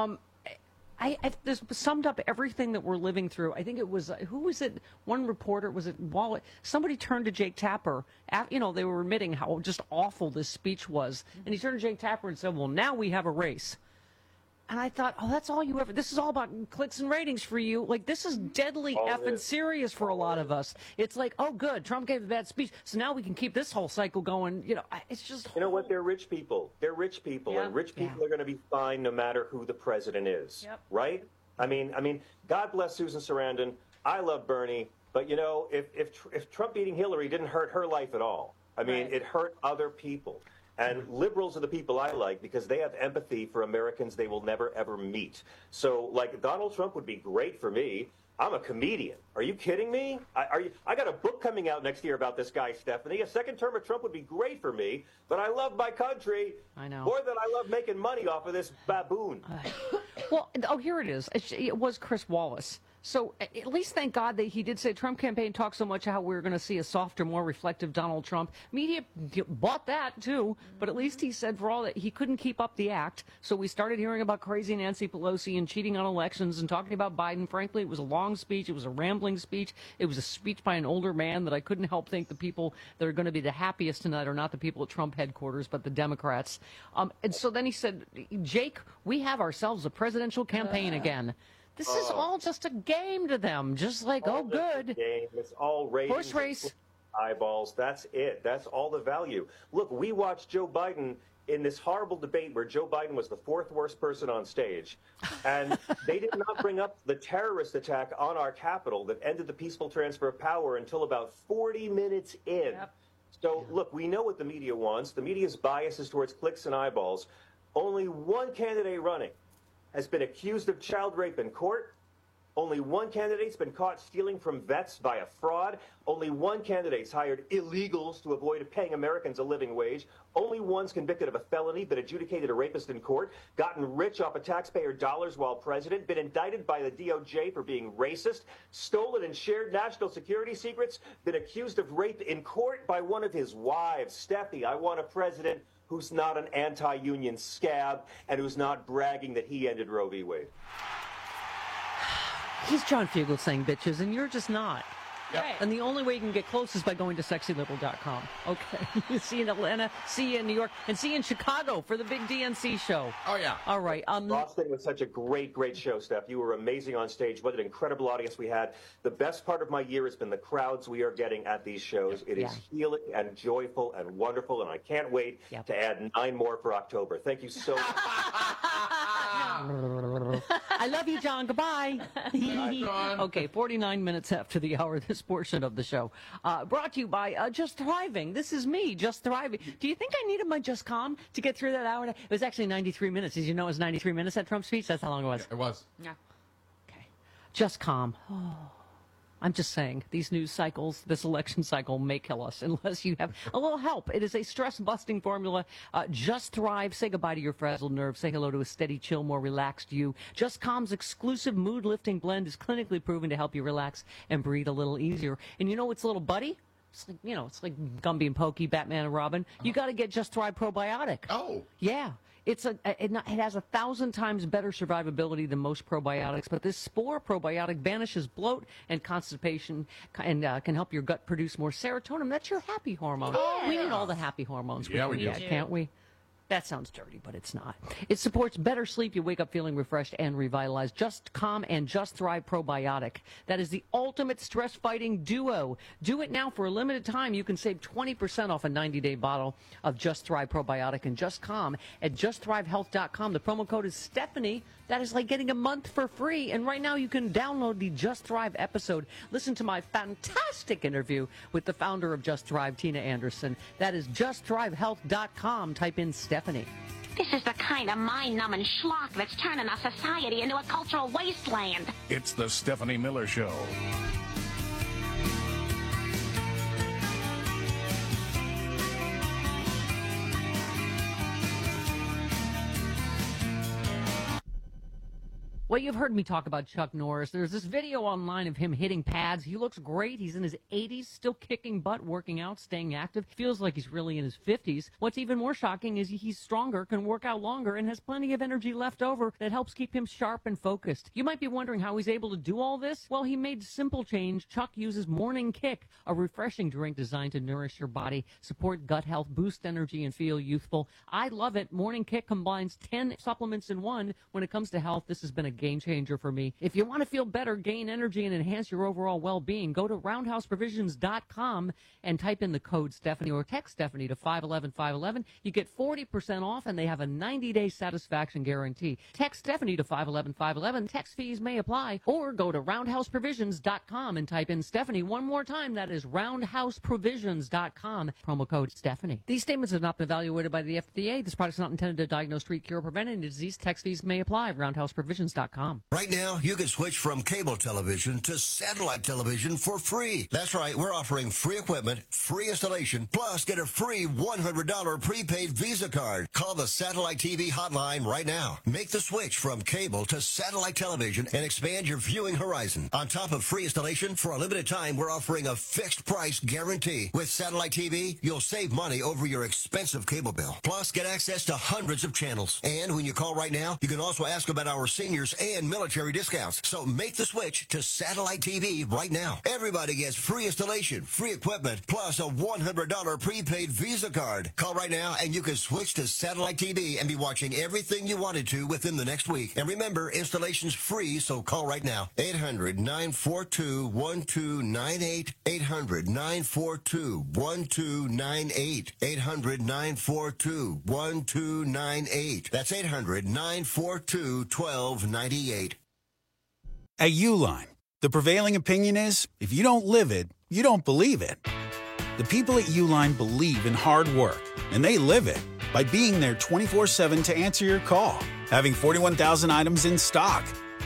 this summed up everything that we're living through. I think it was, who was it, one reporter, was it Wallet? Somebody turned to Jake Tapper, they were admitting how just awful this speech was, and he turned to Jake Tapper and said, well, now we have a race. And I thought, oh, that's all you ever, this is all about clicks and ratings for you. Like, this is deadly effing serious for a lot of us. It's like, oh, good, Trump gave a bad speech, so now we can keep this whole cycle going. It's just... You know what? They're rich people. They're rich people, and rich people are going to be fine no matter who the president is, right? I mean, God bless Susan Sarandon. I love Bernie, but, if Trump beating Hillary didn't hurt her life at all, it hurt other people. And liberals are the people I like because they have empathy for Americans they will never, ever meet. So, like, Donald Trump would be great for me. I'm a comedian. Are you kidding me? I got a book coming out next year about this guy, Stephanie. A second term of Trump would be great for me, but I love my country more than I love making money off of this baboon. Well, here it is. It was Chris Wallace. So at least thank God that he did say Trump campaign talked so much how we were going to see a softer, more reflective Donald Trump. Media bought that too, but at least he said for all that he couldn't keep up the act. So we started hearing about crazy Nancy Pelosi and cheating on elections and talking about Biden. Frankly, it was a long speech. It was a rambling speech. It was a speech by an older man that I couldn't help think the people that are going to be the happiest tonight are not the people at Trump headquarters, but the Democrats. And so then he said, Jake, we have ourselves a presidential campaign again. This is all just a game to them, just like, oh, good. Game. It's all ratings. Horse race. Eyeballs. That's it. That's all the value. Look, we watched Joe Biden in this horrible debate where Joe Biden was the fourth worst person on stage. And they did not bring up the terrorist attack on our Capitol that ended the peaceful transfer of power until about 40 minutes in. So, look, we know what the media wants. The media's bias is towards clicks and eyeballs. Only one candidate running has been accused of child rape in court, Only one candidate's been caught stealing from vets via fraud. Only one candidate's hired illegals to avoid paying Americans a living wage. Only one's convicted of a felony, been adjudicated a rapist in court, gotten rich off of taxpayer dollars while president, been indicted by the DOJ for being racist, stolen and shared national security secrets, been accused of rape in court by one of his wives. Steffi, I want a president who's not an anti-union scab and who's not bragging that he ended Roe v. Wade. He's John Fugel saying bitches, and you're just not. Yep. And the only way you can get close is by going to sexyliberal.com. Okay. See you in Atlanta, see you in New York, and see you in Chicago for the big DNC show. Oh, yeah. All right. Boston was such a great show, Steph. You were amazing on stage. What an incredible audience we had. The best part of my year has been the crowds we are getting at these shows. It is healing and joyful and wonderful, and I can't wait to add 9 more for October. Thank you so much. I love you, John. Goodbye. Bye, John. Okay, 49 minutes after the hour, this portion of the show. Brought to you by Just Thriving. This is me, Just Thriving. Do you think I needed my Just Calm to get through that hour? It was actually 93 minutes. Did you know it was 93 minutes at Trump's speech? That's how long it was. It was. Yeah. Okay. Just Calm. Oh. I'm just saying, these news cycles, this election cycle may kill us unless you have a little help. It is a stress-busting formula. Just Thrive. Say goodbye to your frazzled nerves. Say hello to a steady, chill, more relaxed you. Just Calm's exclusive mood-lifting blend is clinically proven to help you relax and breathe a little easier. And you know what's little buddy? It's like, it's like Gumby and Pokey, Batman and Robin. You got to get Just Thrive Probiotic. Oh. Yeah. It has 1,000 times better survivability than most probiotics, but this spore probiotic banishes bloat and constipation and can help your gut produce more serotonin. That's your happy hormone. Oh, we need all the happy hormones. Yeah, we do. Can't we? That sounds dirty, but it's not. It supports better sleep. You wake up feeling refreshed and revitalized. Just Calm and Just Thrive Probiotic. That is the ultimate stress-fighting duo. Do it now for a limited time. You can save 20% off a 90-day bottle of Just Thrive Probiotic and Just Calm at justthrivehealth.com. The promo code is Stephanie. That is like getting a month for free. And right now you can download the Just Thrive episode. Listen to my fantastic interview with the founder of Just Thrive, Tina Anderson. That is justthrivehealth.com. Type in Stephanie. This is the kind of mind-numbing schlock that's turning our society into a cultural wasteland. It's the Stephanie Miller Show. Well, you've heard me talk about Chuck Norris. There's this video online of him hitting pads. He looks great. He's in his 80s, still kicking butt, working out, staying active. Feels like he's really in his 50s. What's even more shocking is he's stronger, can work out longer, and has plenty of energy left over that helps keep him sharp and focused. You might be wondering how he's able to do all this. Well, he made simple change. Chuck uses Morning Kick, a refreshing drink designed to nourish your body, support gut health, boost energy, and feel youthful. I love it. Morning Kick combines 10 supplements in one. When it comes to health, this has been a game changer for me. If you want to feel better, gain energy, and enhance your overall well-being, go to roundhouseprovisions.com and type in the code Stephanie or text Stephanie to 511-511. You get 40% off, and they have a 90-day satisfaction guarantee. Text Stephanie to 511-511. Text fees may apply, or go to roundhouseprovisions.com and type in Stephanie one more time. That is roundhouseprovisions.com. Promo code Stephanie. These statements have not been evaluated by the FDA. This product is not intended to diagnose, treat, cure, or prevent any disease. Text fees may apply. roundhouseprovisions.com. Right now, you can switch from cable television to satellite television for free. That's right, we're offering free equipment, free installation, plus get a free $100 prepaid Visa card. Call the Satellite TV hotline right now. Make the switch from cable to satellite television and expand your viewing horizon. On top of free installation, for a limited time, we're offering a fixed price guarantee. With Satellite TV, you'll save money over your expensive cable bill. Plus, get access to hundreds of channels. And when you call right now, you can also ask about our seniors and military discounts. So make the switch to Satellite TV right now. Everybody gets free installation, free equipment, plus a $100 prepaid Visa card. Call right now and you can switch to Satellite TV and be watching everything you wanted to within the next week. And remember, installation's free, so call right now. 800-942-1298. 800-942-1298. 800-942-1298. That's 800-942-1298. At Uline, the prevailing opinion is, if you don't live it, you don't believe it. The people at Uline believe in hard work, and they live it by being there 24/7 to answer your call, having 41,000 items in stock,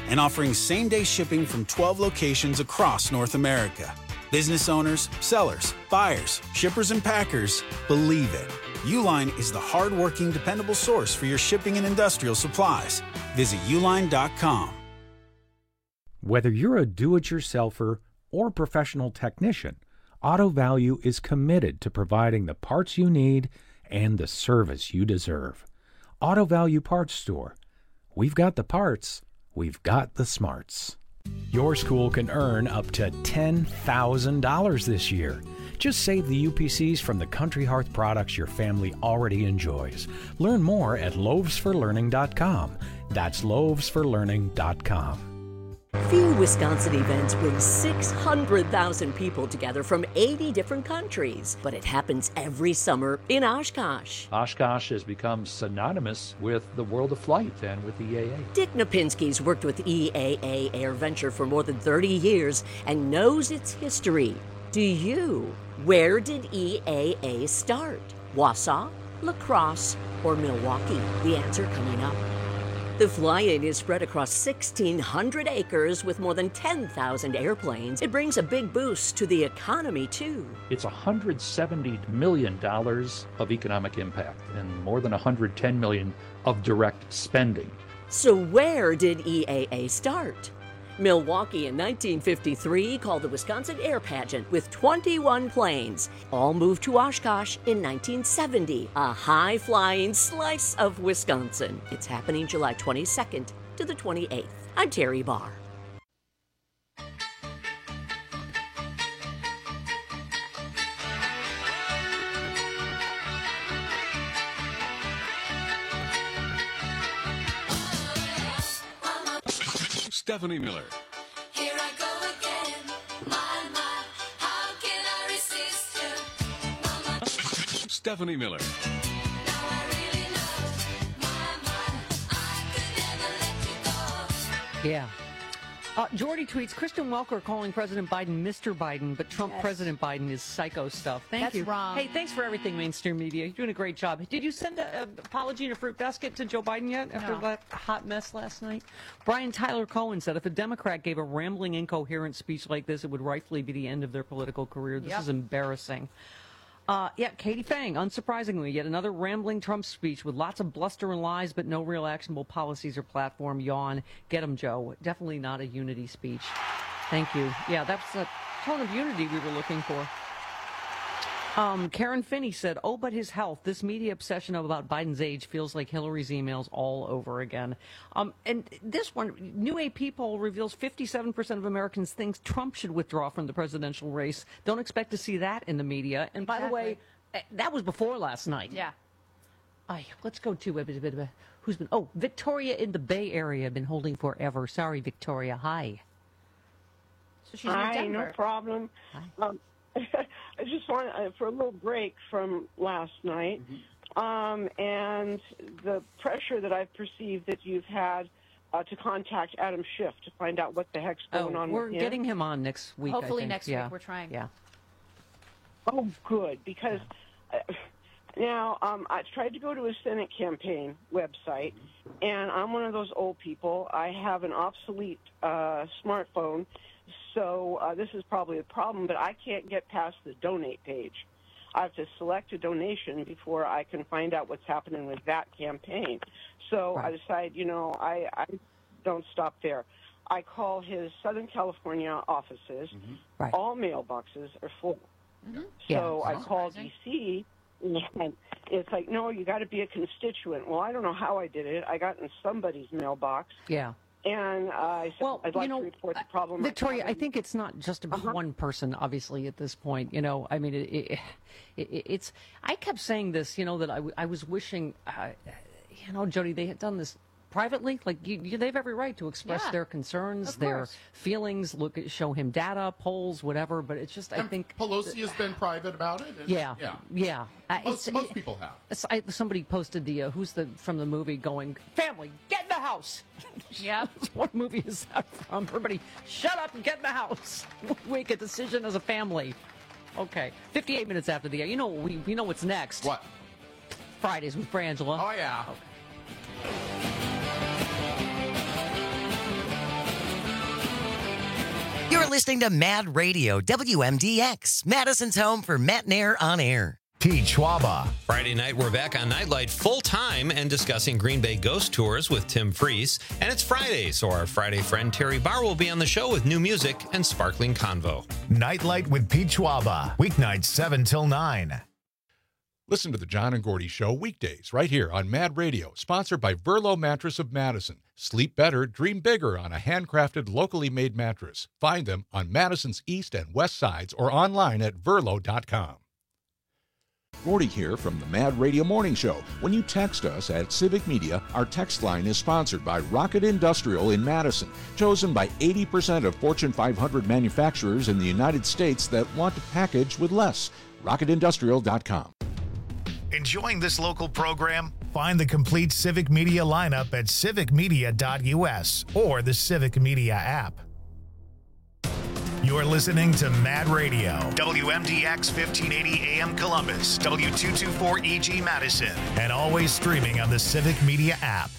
and offering same-day shipping from 12 locations across North America. Business owners, sellers, buyers, shippers, and packers, believe it. Uline is the hard-working, dependable source for your shipping and industrial supplies. Visit uline.com. Whether you're a do-it-yourselfer or professional technician, Auto Value is committed to providing the parts you need and the service you deserve. Auto Value Parts Store. We've got the parts. We've got the smarts. Your school can earn up to $10,000 this year. Just save the UPCs from the Country Hearth products your family already enjoys. Learn more at loavesforlearning.com. That's loavesforlearning.com. Few Wisconsin events bring 600,000 people together from 80 different countries, but it happens every summer in Oshkosh. Oshkosh has become synonymous with the world of flight and with EAA. Dick Napinski's worked with EAA AirVenture for more than 30 years and knows its history. Do you? Where did EAA start? Wausau, La Crosse, or Milwaukee? The answer coming up. The fly-in is spread across 1,600 acres with more than 10,000 airplanes. It brings a big boost to the economy, too. It's $170 million of economic impact and more than $110 million of direct spending. So where did EAA start? Milwaukee in 1953 called the Wisconsin Air Pageant with 21 planes. All moved to Oshkosh in 1970, a high-flying slice of Wisconsin. It's happening July 22nd to the 28th. I'm Terry Barr. Stephanie Miller. Here I go again. My, how can I resist you? Stephanie Miller. Yeah. Jordy tweets, Kristen Welker calling President Biden Mr. Biden, but Trump President Biden is psycho stuff. Thank you. That's wrong. Hey, thanks for everything, mainstream media. You're doing a great job. Did you send an apology in a fruit basket to Joe Biden yet after that hot mess last night? Brian Tyler Cohen said if a Democrat gave a rambling, incoherent speech like this, it would rightfully be the end of their political career. This is embarrassing. Katie Fang, unsurprisingly, yet another rambling Trump speech with lots of bluster and lies, but no real actionable policies or platform. Yawn. Get him, Joe. Definitely not a unity speech. Thank you. Yeah, that's a tone of unity we were looking for. Karen Finney said, oh, but his health. This media obsession about Biden's age feels like Hillary's emails all over again. And this one, new AP poll reveals 57% of Americans think Trump should withdraw from the presidential race. Don't expect to see that in the media. And by the way, that was before last night. Yeah. Let's go to who's been. Oh, Victoria in the Bay Area, been holding forever. Sorry, Victoria. Hi. So she's Hi, in Denver. no problem. I just want for a little break from last night, and the pressure that I've perceived that you've had to contact Adam Schiff to find out what the heck's going on. We're with him. getting him on next week. Hopefully I think. next week we're trying. Yeah. Oh, good, because now I tried to go to a Senate campaign website, and I'm one of those old people. I have an obsolete smartphone. So this is probably a problem, but I can't get past the donate page. I have to select a donation before I can find out what's happening with that campaign. So I decide, I don't stop there. I call his Southern California offices. All mailboxes are full. So I call D.C., and it's like, no, you got to be a constituent. Well, I don't know how I did it. I got in somebody's mailbox. Yeah. And I said, I'd like to report the problem. Victoria, I think it's not just about one person, obviously, at this point. I mean, it's. I kept saying this, that I was wishing, Jody, they had done this privately. Like, they have every right to express their concerns, their feelings, show him data, polls, whatever. But it's just, I think Pelosi has been private about it. And most people have. Somebody posted who's from the movie going, family, get in the house. Yeah. What movie is that from? Everybody, shut up and get in the house. Make a decision as a family. Okay. 58 minutes after the air. We know what's next. What? Fridays with Frangela. Oh, yeah. Okay. You're listening to Mad Radio, WMDX, Madison's home for Matt Nair on air. Pete Schwaba. Friday night, we're back on Nightlight full-time and discussing Green Bay ghost tours with Tim Freese. And it's Friday, so our Friday friend Terry Barr will be on the show with new music and sparkling convo. Nightlight with Pete Schwaba. Weeknights 7 till 9. Listen to the John and Gordy Show weekdays right here on Mad Radio, sponsored by Verlo Mattress of Madison. Sleep better, dream bigger on a handcrafted, locally made mattress. Find them on Madison's east and west sides or online at verlo.com. Gordy here from the Mad Radio Morning Show. When you text us at Civic Media, our text line is sponsored by Rocket Industrial in Madison, chosen by 80% of Fortune 500 manufacturers in the United States that want to package with less. RocketIndustrial.com. Enjoying this local program? Find the complete Civic Media lineup at civicmedia.us or the Civic Media app. You're listening to Mad Radio, WMDX 1580 AM Columbus, W224EG Madison, and always streaming on the Civic Media app.